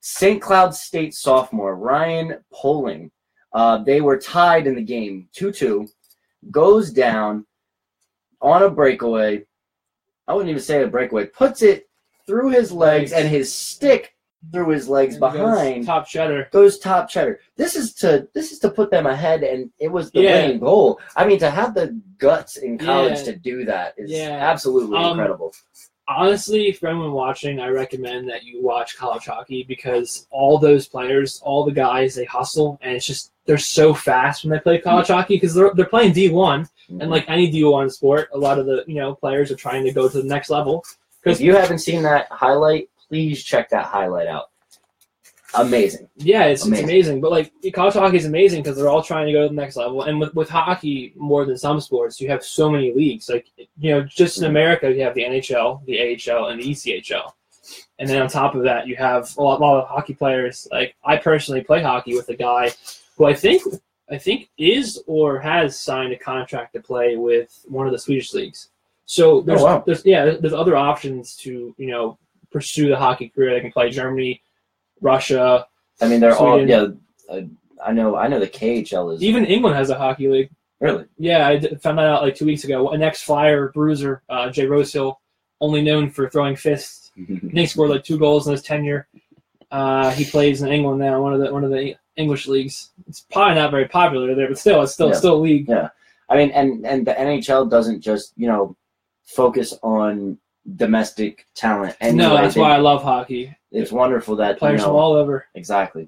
St. Cloud State sophomore Ryan Poling. They were tied in the game, 2-2. Goes down on a breakaway. I wouldn't even say a breakaway. Puts it through his legs and his stick through his legs behind. Top cheddar. Goes top cheddar. This is to put them ahead, and it was the winning goal. I mean, to have the guts in college to do that is absolutely incredible. Honestly, for anyone watching, I recommend that you watch college hockey because all those players, all the guys, they hustle, and it's just they're so fast when they play college hockey because they're playing D1, and like any D1 sport, a lot of the players are trying to go to the next level. If you haven't seen that highlight, please check that highlight out. Amazing. Yeah, it's amazing. But like college hockey is amazing because they're all trying to go to the next level. And with hockey, more than some sports, you have so many leagues. Like just in America, you have the NHL, the AHL, and the ECHL. And then on top of that, you have a lot of hockey players. Like I personally play hockey with a guy who I think is or has signed a contract to play with one of the Swedish leagues. So there's other options to pursue the hockey career. They can play Germany, Russia. I mean, they're Sweden. all I know the KHL is even England has a hockey league. Really? Yeah, I found that out like 2 weeks ago. An ex-Flyer bruiser, Jay Rosehill, only known for throwing fists. He scored like 2 goals in his tenure. He plays in England now, one of the English leagues. It's probably not very popular there, but still, it's still a league. Yeah, I mean, and the NHL doesn't just focus on domestic talent. Anyway. No, that's why I love hockey. It's wonderful that players from all over. Exactly.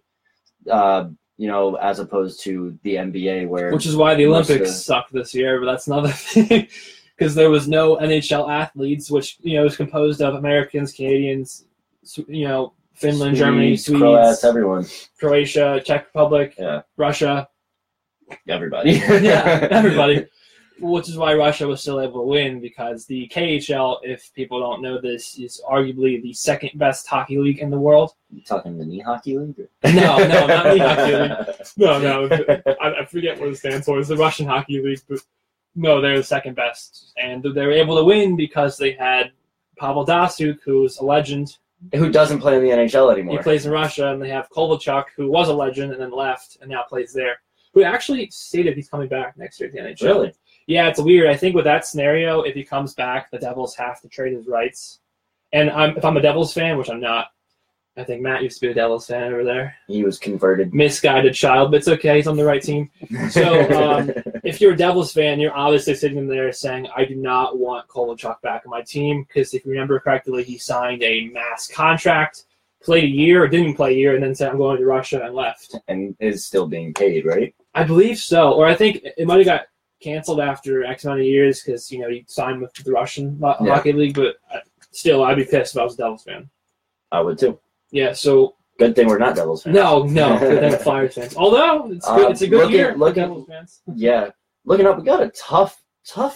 As opposed to the NBA, which is why the Olympics sucked this year. But that's another thing, because there was no NHL athletes, which was composed of Americans, Canadians, Finland, Swedes, Germany, Swedes, Croats, everyone, Croatia, Czech Republic, Russia, everybody. Everybody. Which is why Russia was still able to win, because the KHL, if people don't know this, is arguably the second best hockey league in the world. You talking the knee hockey league? No, not knee hockey league. No. I forget what it stands for. It's the Russian hockey league, but no, they're the second best. And they were able to win because they had Pavel Datsyuk, who's a legend. Who doesn't play in the NHL anymore. He plays in Russia, and they have Kovalchuk, who was a legend and then left and now plays there, who actually stated he's coming back next year to the NHL. Really? Yeah, it's weird. I think with that scenario, if he comes back, the Devils have to trade his rights. And if I'm a Devils fan, which I'm not, I think Matt used to be a Devils fan over there. He was converted. Misguided child, but it's okay. He's on the right team. So if you're a Devils fan, you're obviously sitting there saying, I do not want Kovalchuk back on my team, because if you remember correctly, he signed a mass contract, played a year, or didn't play a year, and then said, I'm going to Russia, and left. And is still being paid, right? I believe so. Or I think it might have got canceled after X amount of years because he signed with the Russian hockey league, but still, I'd be pissed if I was a Devils fan. I would too. Yeah, so good thing we're not Devils fans. No, good thing Flyers fans. Although it's a good year for Devils fans. Yeah, looking up, we got a tough 4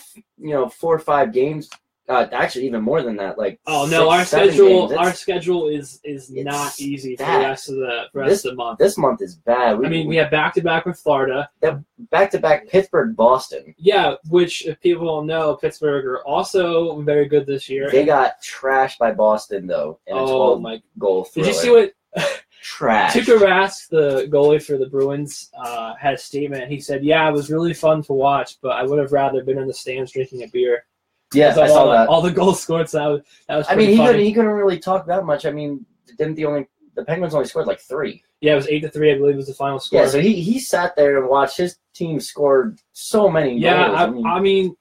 or 5 games. Actually, even more than that. Our schedule is not easy for the rest of the month. This month is bad. We have back-to-back with Florida. Back-to-back Pittsburgh, Boston. Yeah, which if people don't know, Pittsburgh are also very good this year. They got trashed by Boston though. In a 12-goal thriller. Did you see what? Trash. Tuukka Rask, the goalie for the Bruins, had a statement. He said, "Yeah, it was really fun to watch, but I would have rather been in the stands drinking a beer." Yeah, I saw that. All the goals scored, so that was funny. He couldn't really talk that much. I mean, didn't the Penguins only scored like 3? Yeah, it was 8-3, I believe, was the final score. Yeah, so he sat there and watched his team score so many goals. Yeah, I mean,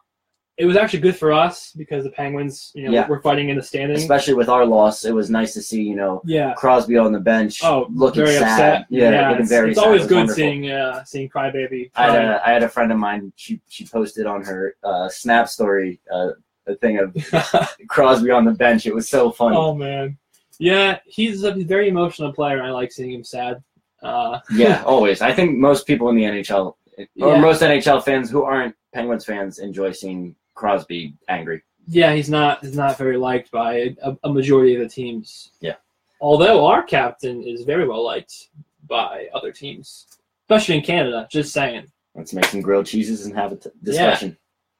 it was actually good for us because the Penguins, were fighting in the standings. Especially with our loss, it was nice to see, Crosby on the bench looking very sad. Upset. Yeah, looking very it's sad. always It good wonderful. seeing Crybaby. I had a friend of mine. She posted on her Snap story a thing of Crosby on the bench. It was so funny. Oh man, yeah, he's a very emotional player. I like seeing him sad. Yeah, always. I think most people in the NHL, or most NHL fans who aren't Penguins fans, enjoy seeing Crosby angry. Yeah, he's not very liked by a majority of the teams. Yeah. Although our captain is very well liked by other teams, especially in Canada. Just saying. Let's make some grilled cheeses and have a discussion.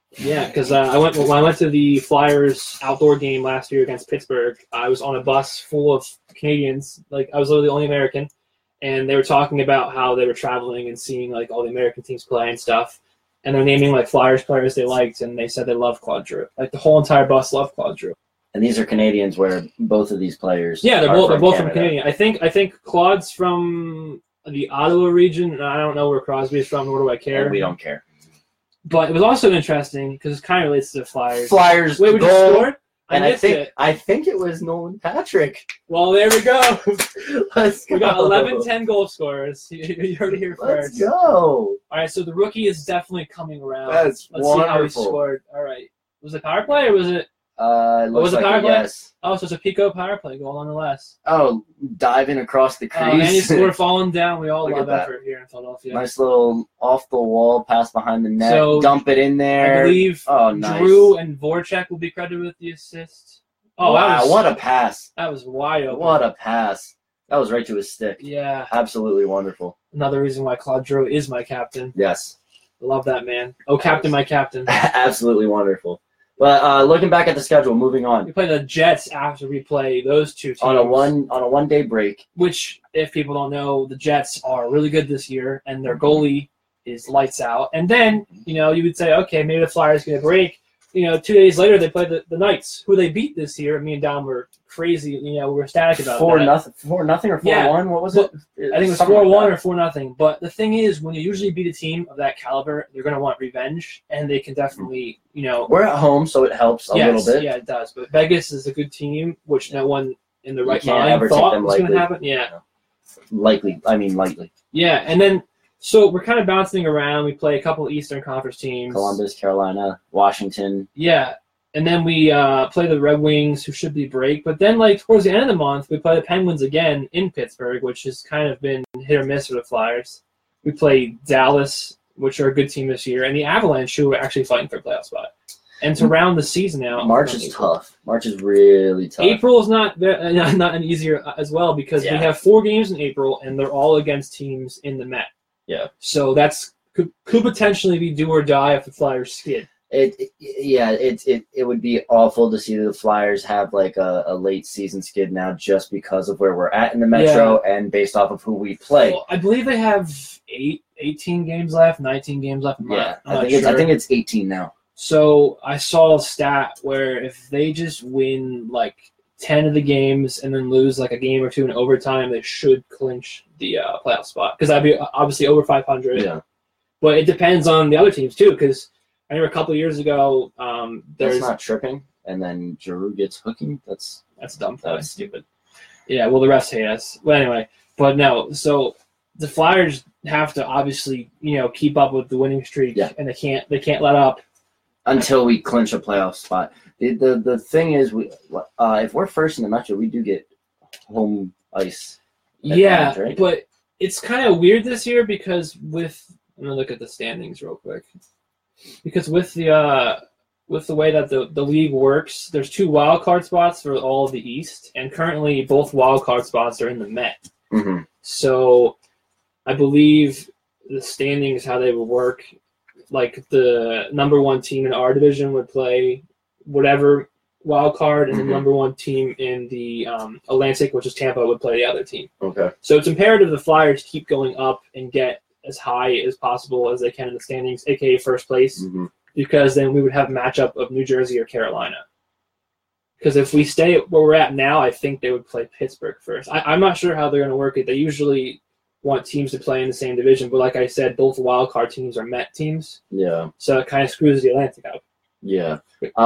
Yeah, because when I went to the Flyers outdoor game last year against Pittsburgh, I was on a bus full of Canadians. Like, I was literally the only American, and they were talking about how they were traveling and seeing like all the American teams play and stuff. And they're naming like Flyers players they liked, and they said they loved Claude Giroux. Like, the whole entire bus loved Claude Giroux. And these are Canadians where both of these players Yeah, they're are both Canada. from Canadian. I think Claude's from the Ottawa region, and I don't know where Crosby's from, nor do I care. And we don't care. But it was also interesting because it kind of relates to the Flyers. Flyers Wait, we just goal, scored? and missed it. I think it was Nolan Patrick. Well, there we go. Let's go. We got 11-10 goal scorers. You heard it here Let's first. go. All right, so the rookie is definitely coming around. That's Let's see how he wonderful. scored. All right. Was it power play or was it? It looks was it like power play? yes. Oh, so it's a Pico power play goal nonetheless. Oh, diving across the crease. And he scored falling down. We all Look love at that. effort here in Philadelphia. Nice little off the wall pass behind the net. So, Dump it in there. I believe Oh, nice. Drew and Voracek will be credited with the assist. Oh, wow, what a pass. that was wide open. What a pass. That was right to his stick. Yeah, Absolutely wonderful. another reason why Claude Giroux is my captain. Yes. Love that man. Oh, captain, my captain. Absolutely wonderful. But looking back at the schedule, moving on. We play the Jets after we play those two teams. On a one day break. Which, if people don't know, the Jets are really good this year, and their goalie is lights out. And then, you would say, okay, maybe the Flyers get a break. 2 days later, they play the Knights, who they beat this year. Me and Dom were crazy. We were ecstatic about that. 4-0 or 4-1? Yeah. What was it? I think it was Something 4-1 like or 4-0. But the thing is, when you usually beat a team of that caliber, they're going to want revenge, and they can definitely, that. We're at home, so it helps a little bit. Yeah, it does. But Vegas is a good team, which no one in the right can't mind ever take thought them was going to lightly. happen. Yeah. Lightly. Yeah, and then so we're kind of bouncing around. We play a couple of Eastern Conference teams. Columbus, Carolina, Washington. Yeah, and then we play the Red Wings, who should be break. But then, towards the end of the month, we play the Penguins again in Pittsburgh, which has kind of been hit or miss for the Flyers. We play Dallas, which are a good team this year, and the Avalanche, who are actually fighting for a playoff spot. And to round the season out, March is tough. March is really tough. April is not an easier as well because we have 4 games in April, and they're all against teams in the Met. Yeah. So that's could potentially be do or die if the Flyers skid. It would be awful to see the Flyers have like a late season skid now just because of where we're at in the Metro and based off of who we play. Well, I believe they have 18 games left, 19 games left. I think it's 18 now. So I saw a stat where if they just win like 10 of the games and then lose like a game or two in overtime, they should clinch the playoff spot because that'd be obviously over 500. Yeah. But it depends on the other teams too because I remember a couple of years ago, That's not tripping, and then Giroux gets hooking. That's a dumb play. That's stupid. Yeah, well, the refs hate us. But anyway, no. So the Flyers have to obviously, keep up with the winning streak, and they can't let up until we clinch a playoff spot. The thing is, if we're first in the Metro, we do get home ice. Yeah, right? But it's kind of weird this year because I'm gonna look at the standings real quick. Because with the way that the league works, there's 2 wild card spots for all of the East, and currently both wild card spots are in the Met. Mm-hmm. So I believe the standings, how they would work, like the number 1 team in our division would play whatever wild card, and the number 1 team in the Atlantic, which is Tampa, would play the other team. Okay. So it's imperative the Flyers keep going up and get as high as possible as they can in the standings, aka first place, because then we would have a matchup of New Jersey or Carolina. Because if we stay where we're at now, I think they would play Pittsburgh first. I'm not sure how they're going to work it. They usually want teams to play in the same division, but like I said, both wild card teams are Met teams. Yeah. So it kind of screws the Atlantic up. Yeah.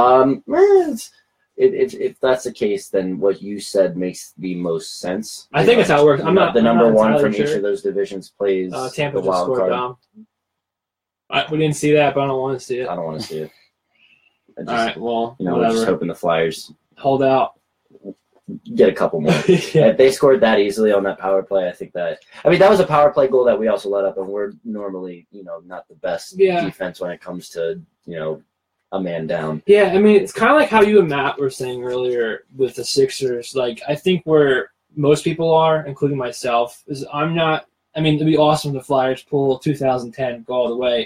If that's the case, then what you said makes the most sense. I think it's how it works. I'm not the number 1 entirely from sure. each of those divisions plays Tampa the just wild scored card. We didn't see that, but I don't want to see it. I don't want to see it. All right, well, we're whatever. just hoping the Flyers Hold out. get a couple more. If they scored that easily on that power play, I think that was a power play goal that we also let up, and we're normally, not the best defense when it comes to, a man down. Yeah, it's kind of like how you and Matt were saying earlier with the Sixers. Like, I think where most people are, including myself, is it'd be awesome if the Flyers pull 2010, go all the way.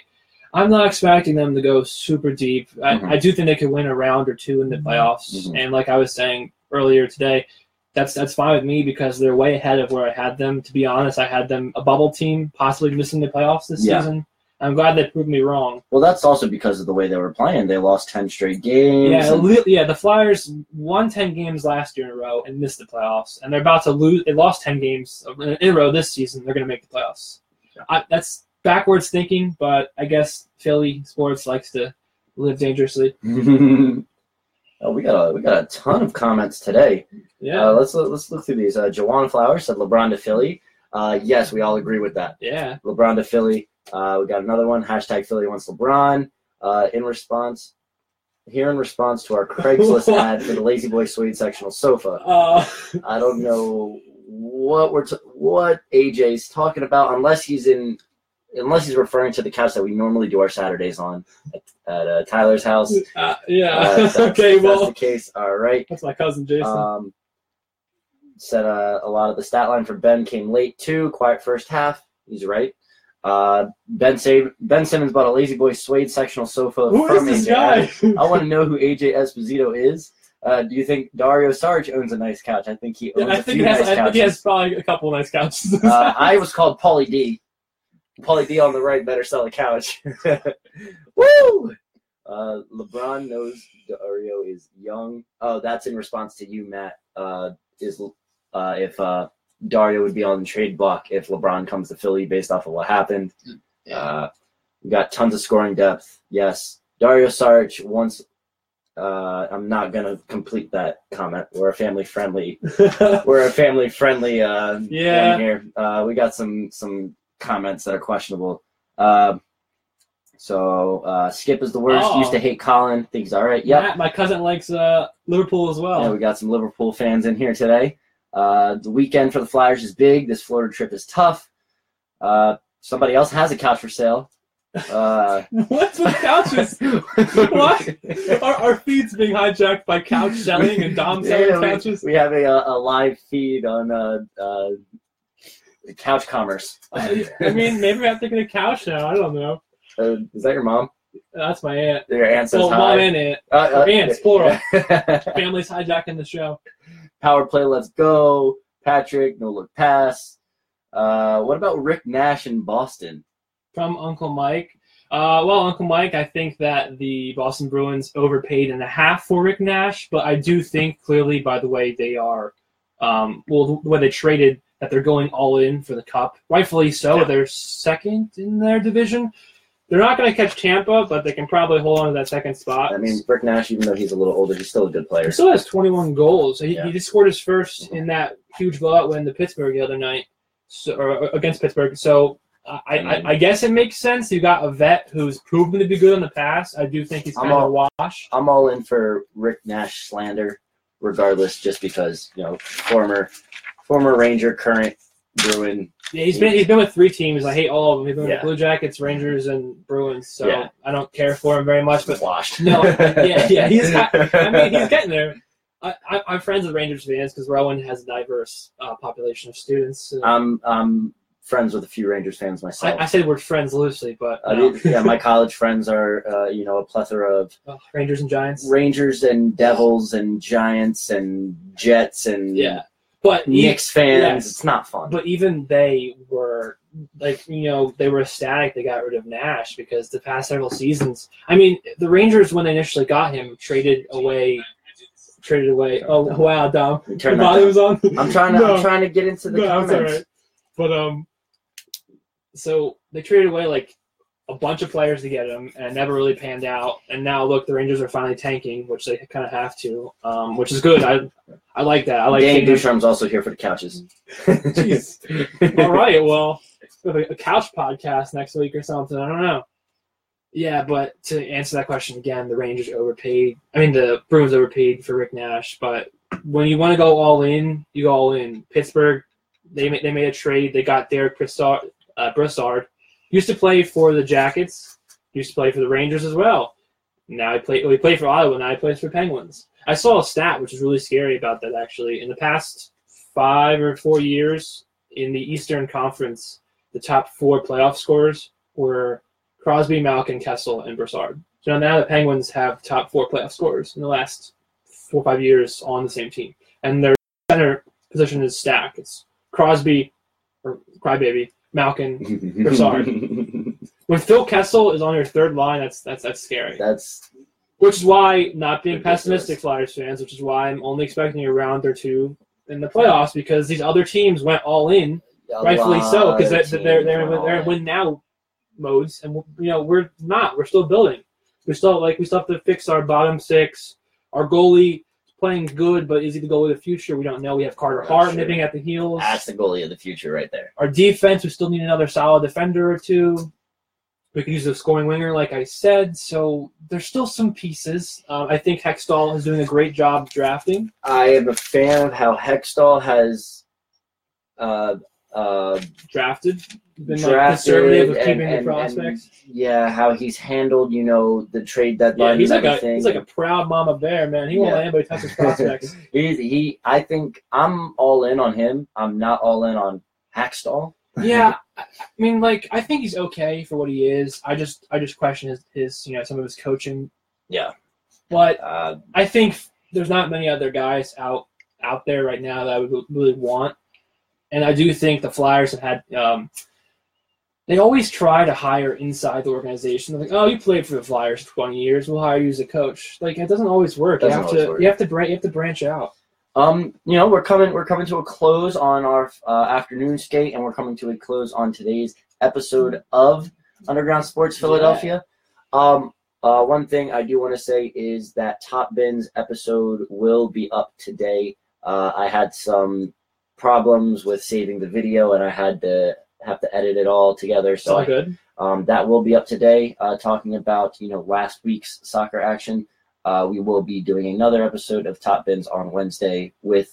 I'm not expecting them to go super deep. Mhm. I do think they could win a round or two in the playoffs. Mhm. And like I was saying earlier today, that's fine with me because they're way ahead of where I had them. To be honest, I had them a bubble team, possibly missing the playoffs this Yeah. season. I'm glad they proved me wrong. Well, that's also because of the way they were playing. They lost 10 straight games. Yeah, the Flyers won 10 games last year in a row and missed the playoffs, and they're about to lose. They lost 10 games in a row this season. They're going to make the playoffs. That's backwards thinking, but I guess Philly sports likes to live dangerously. Oh, we got a ton of comments today. Yeah, Let's look through these. Joanne Flowers said LeBron to Philly. Yes, we all agree with that. yeah. LeBron to Philly. We got another one. Hashtag Philly wants LeBron. In response to our Craigslist ad for the Lazy Boy Suede sectional sofa. I don't know what what AJ's talking about unless he's referring to the couch that we normally do our Saturdays on at Tyler's house. Yeah. Okay, If that's well, the case. All right. that's my cousin Jason. Said a lot of the stat line for Ben came late too. Quiet first half. He's right. Ben Simmons bought a Lazy Boy Suede sectional sofa Who from is this AJ. guy? I want to know who AJ Esposito is. Do you think Dario Saric owns a nice couch? I think he owns I a think few he has. nice I think he couches. has probably a couple nice couches. I was called Paulie D. Paulie D on the right better sell a couch. Woo! LeBron knows Dario is young. Oh, that's in response to you, Matt. If Dario would be on the trade block if LeBron comes to Philly based off of what happened. We got tons of scoring depth. Yes. Dario Saric once. I'm not gonna complete that comment. We're a family friendly. We're a family friendly. Yeah. One here. We got some comments that are questionable. So Skip is the worst. Oh. Used to hate Colin. Think he's all right. Yep. Matt, my cousin likes Liverpool as well. Yeah, we got some Liverpool fans in here today. The weekend for the Flyers is big. This Florida trip is tough. Somebody else has a couch for sale. What's with couches? What? Our feed's being hijacked by couch selling and Dom selling couches. We have a live feed on couch commerce. I mean, maybe I'm thinking of couch now. I don't know. Is that your mom? That's my aunt. Your aunt says Well, hi. mom and aunt. Aunts, plural. Families hijacking the show. Power play, let's go. Patrick, no look pass. What about Rick Nash in Boston? From Uncle Mike. Well, Uncle Mike, I think that the Boston Bruins overpaid in a half for Rick Nash, but I do think clearly by the way they are, the way they traded, that they're going all in for the cup. Rightfully so. Yeah. They're second in their division. They're not going to catch Tampa, but they can probably hold on to that second spot. I mean, Rick Nash, even though he's a little older, he's still a good player. He still has 21 goals. He Yeah. just scored his first in that huge blowout win to Pittsburgh the other night, or against Pittsburgh. So I guess it makes sense. You got a vet who's proven to be good in the past. I do think he's kind of a wash. I'm all in for Rick Nash slander, regardless, just because, former Ranger, current Bruin. Yeah, he's been with three teams. I hate all of them. He's been with Yeah. Blue Jackets, Rangers, and Bruins. So Yeah. I don't care for him very much. But Washed. no, yeah, he's getting there. I'm friends with Rangers fans because Rowan has a diverse population of students. I'm friends with a few Rangers fans myself. I say we're friends loosely, but My college friends are, a plethora of Rangers and Giants. Rangers and Devils and Giants and Jets and But Knicks fans. yes. It's not fun. But even they were they were ecstatic they got rid of Nash because the past several seasons. I mean, the Rangers when they initially got him traded away. Oh wow, Dom! The Turn that volume's on. I'm trying to get into the No, it's comments. all right. But so they traded away like a bunch of players to get him, and it never really panned out. And now look, the Rangers are finally tanking, which they kind of have to, which is good. I like that. I like. Danny taking- Ducharme's also here for the couches. Jeez. All right, well, a couch podcast next week or something. I don't know. Yeah, but to answer that question again, the Rangers overpaid. I mean, the Bruins overpaid for Rick Nash. But when you want to go all in, you go all in. Pittsburgh, they made a trade. They got Derek Brassard. Used to play for the Jackets. Used to play for the Rangers as well. Now he played for Ottawa. Now he plays for Penguins. I saw a stat which is really scary about that. Actually, in the past 5 or 4 years in the Eastern Conference, the top 4 playoff scorers were Crosby, Malkin, Kessel, and Brassard. So now the Penguins have top 4 playoff scorers in the last 4 or 5 years on the same team. And their center position is stacked. It's Crosby, or Crybaby, Malkin, Brassard. When Phil Kessel is on your third line, that's scary. Which is why, not being pessimistic, Flyers fans, which is why I'm only expecting a round or two in the playoffs, because these other teams went all in, rightfully so, because they're in win now modes, and we're not. We're still building. We still have to fix our bottom 6. Our goalie is playing good, but is he the goalie of the future? We don't know. We have Carter Hart nipping at the heels. That's the goalie of the future right there. Our defense, we still need another solid defender or two. We could use a scoring winger, like I said. So there's still some pieces. I think Hextall is doing a great job drafting. I am a fan of how Hextall has drafted. Been conservative with keeping the prospects. How he's handled, the trade deadline. He's like a proud mama bear, man. He won't let anybody touch his prospects. I think I'm all in on him. I'm not all in on Hextall. Yeah, I mean, I think he's okay for what he is. I just question his some of his coaching. Yeah, but I think there's not many other guys out there right now that I would really want, and I do think the Flyers have had. They always try to hire inside the organization. They're like, "Oh, you played for the Flyers 20 years. We'll hire you as a coach." It doesn't always work. You have to branch out. We're coming to a close on our afternoon skate, and we're coming to a close on today's episode of Underground Sports Philadelphia. One thing I do want to say is that Top Bins episode will be up today. I had some problems with saving the video, and I have to edit it all together. So good. That will be up today, talking about last week's soccer action. We will be doing another episode of Top Bins on Wednesday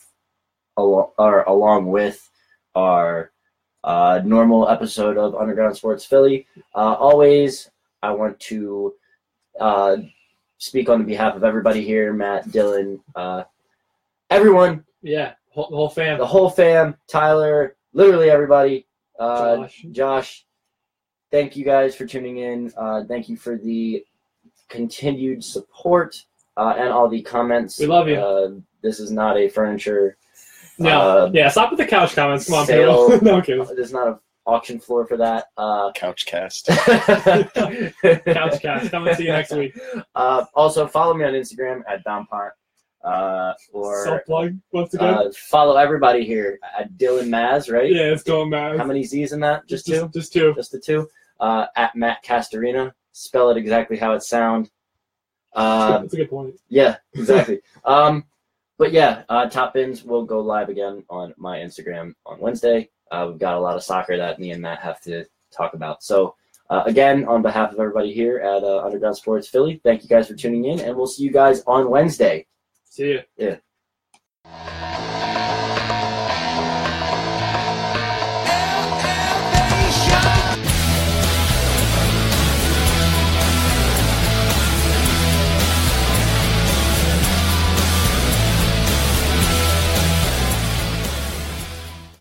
along with our normal episode of Underground Sports Philly. Always, I want to speak on behalf of everybody here, Matt, Dylan, everyone. Yeah, the whole fam. The whole fam, Tyler, literally everybody. Josh, thank you guys for tuning in. Thank you for the continued support and all the comments. We love you. This is not a furniture. Stop with the couch comments. Come on, sale. people. No, I'm kidding. There's not an auction floor for that. Couchcast. Couchcast. Come and see you next week. Also, follow me on Instagram at Dompont. Or self-plug once again. Follow everybody here at Dylan Maz, right? Yeah, it's going Maz. How many Z's in that? Just two? Just two. Just the two. At Matt Castorina. Spell it exactly how it sounds. That's a good point. Yeah, exactly. But yeah, Top Bins will go live again on my Instagram on Wednesday. We've got a lot of soccer that me and Matt have to talk about. So again, on behalf of everybody here at Underground Sports Philly, thank you guys for tuning in, and we'll see you guys on Wednesday. See you. Yeah.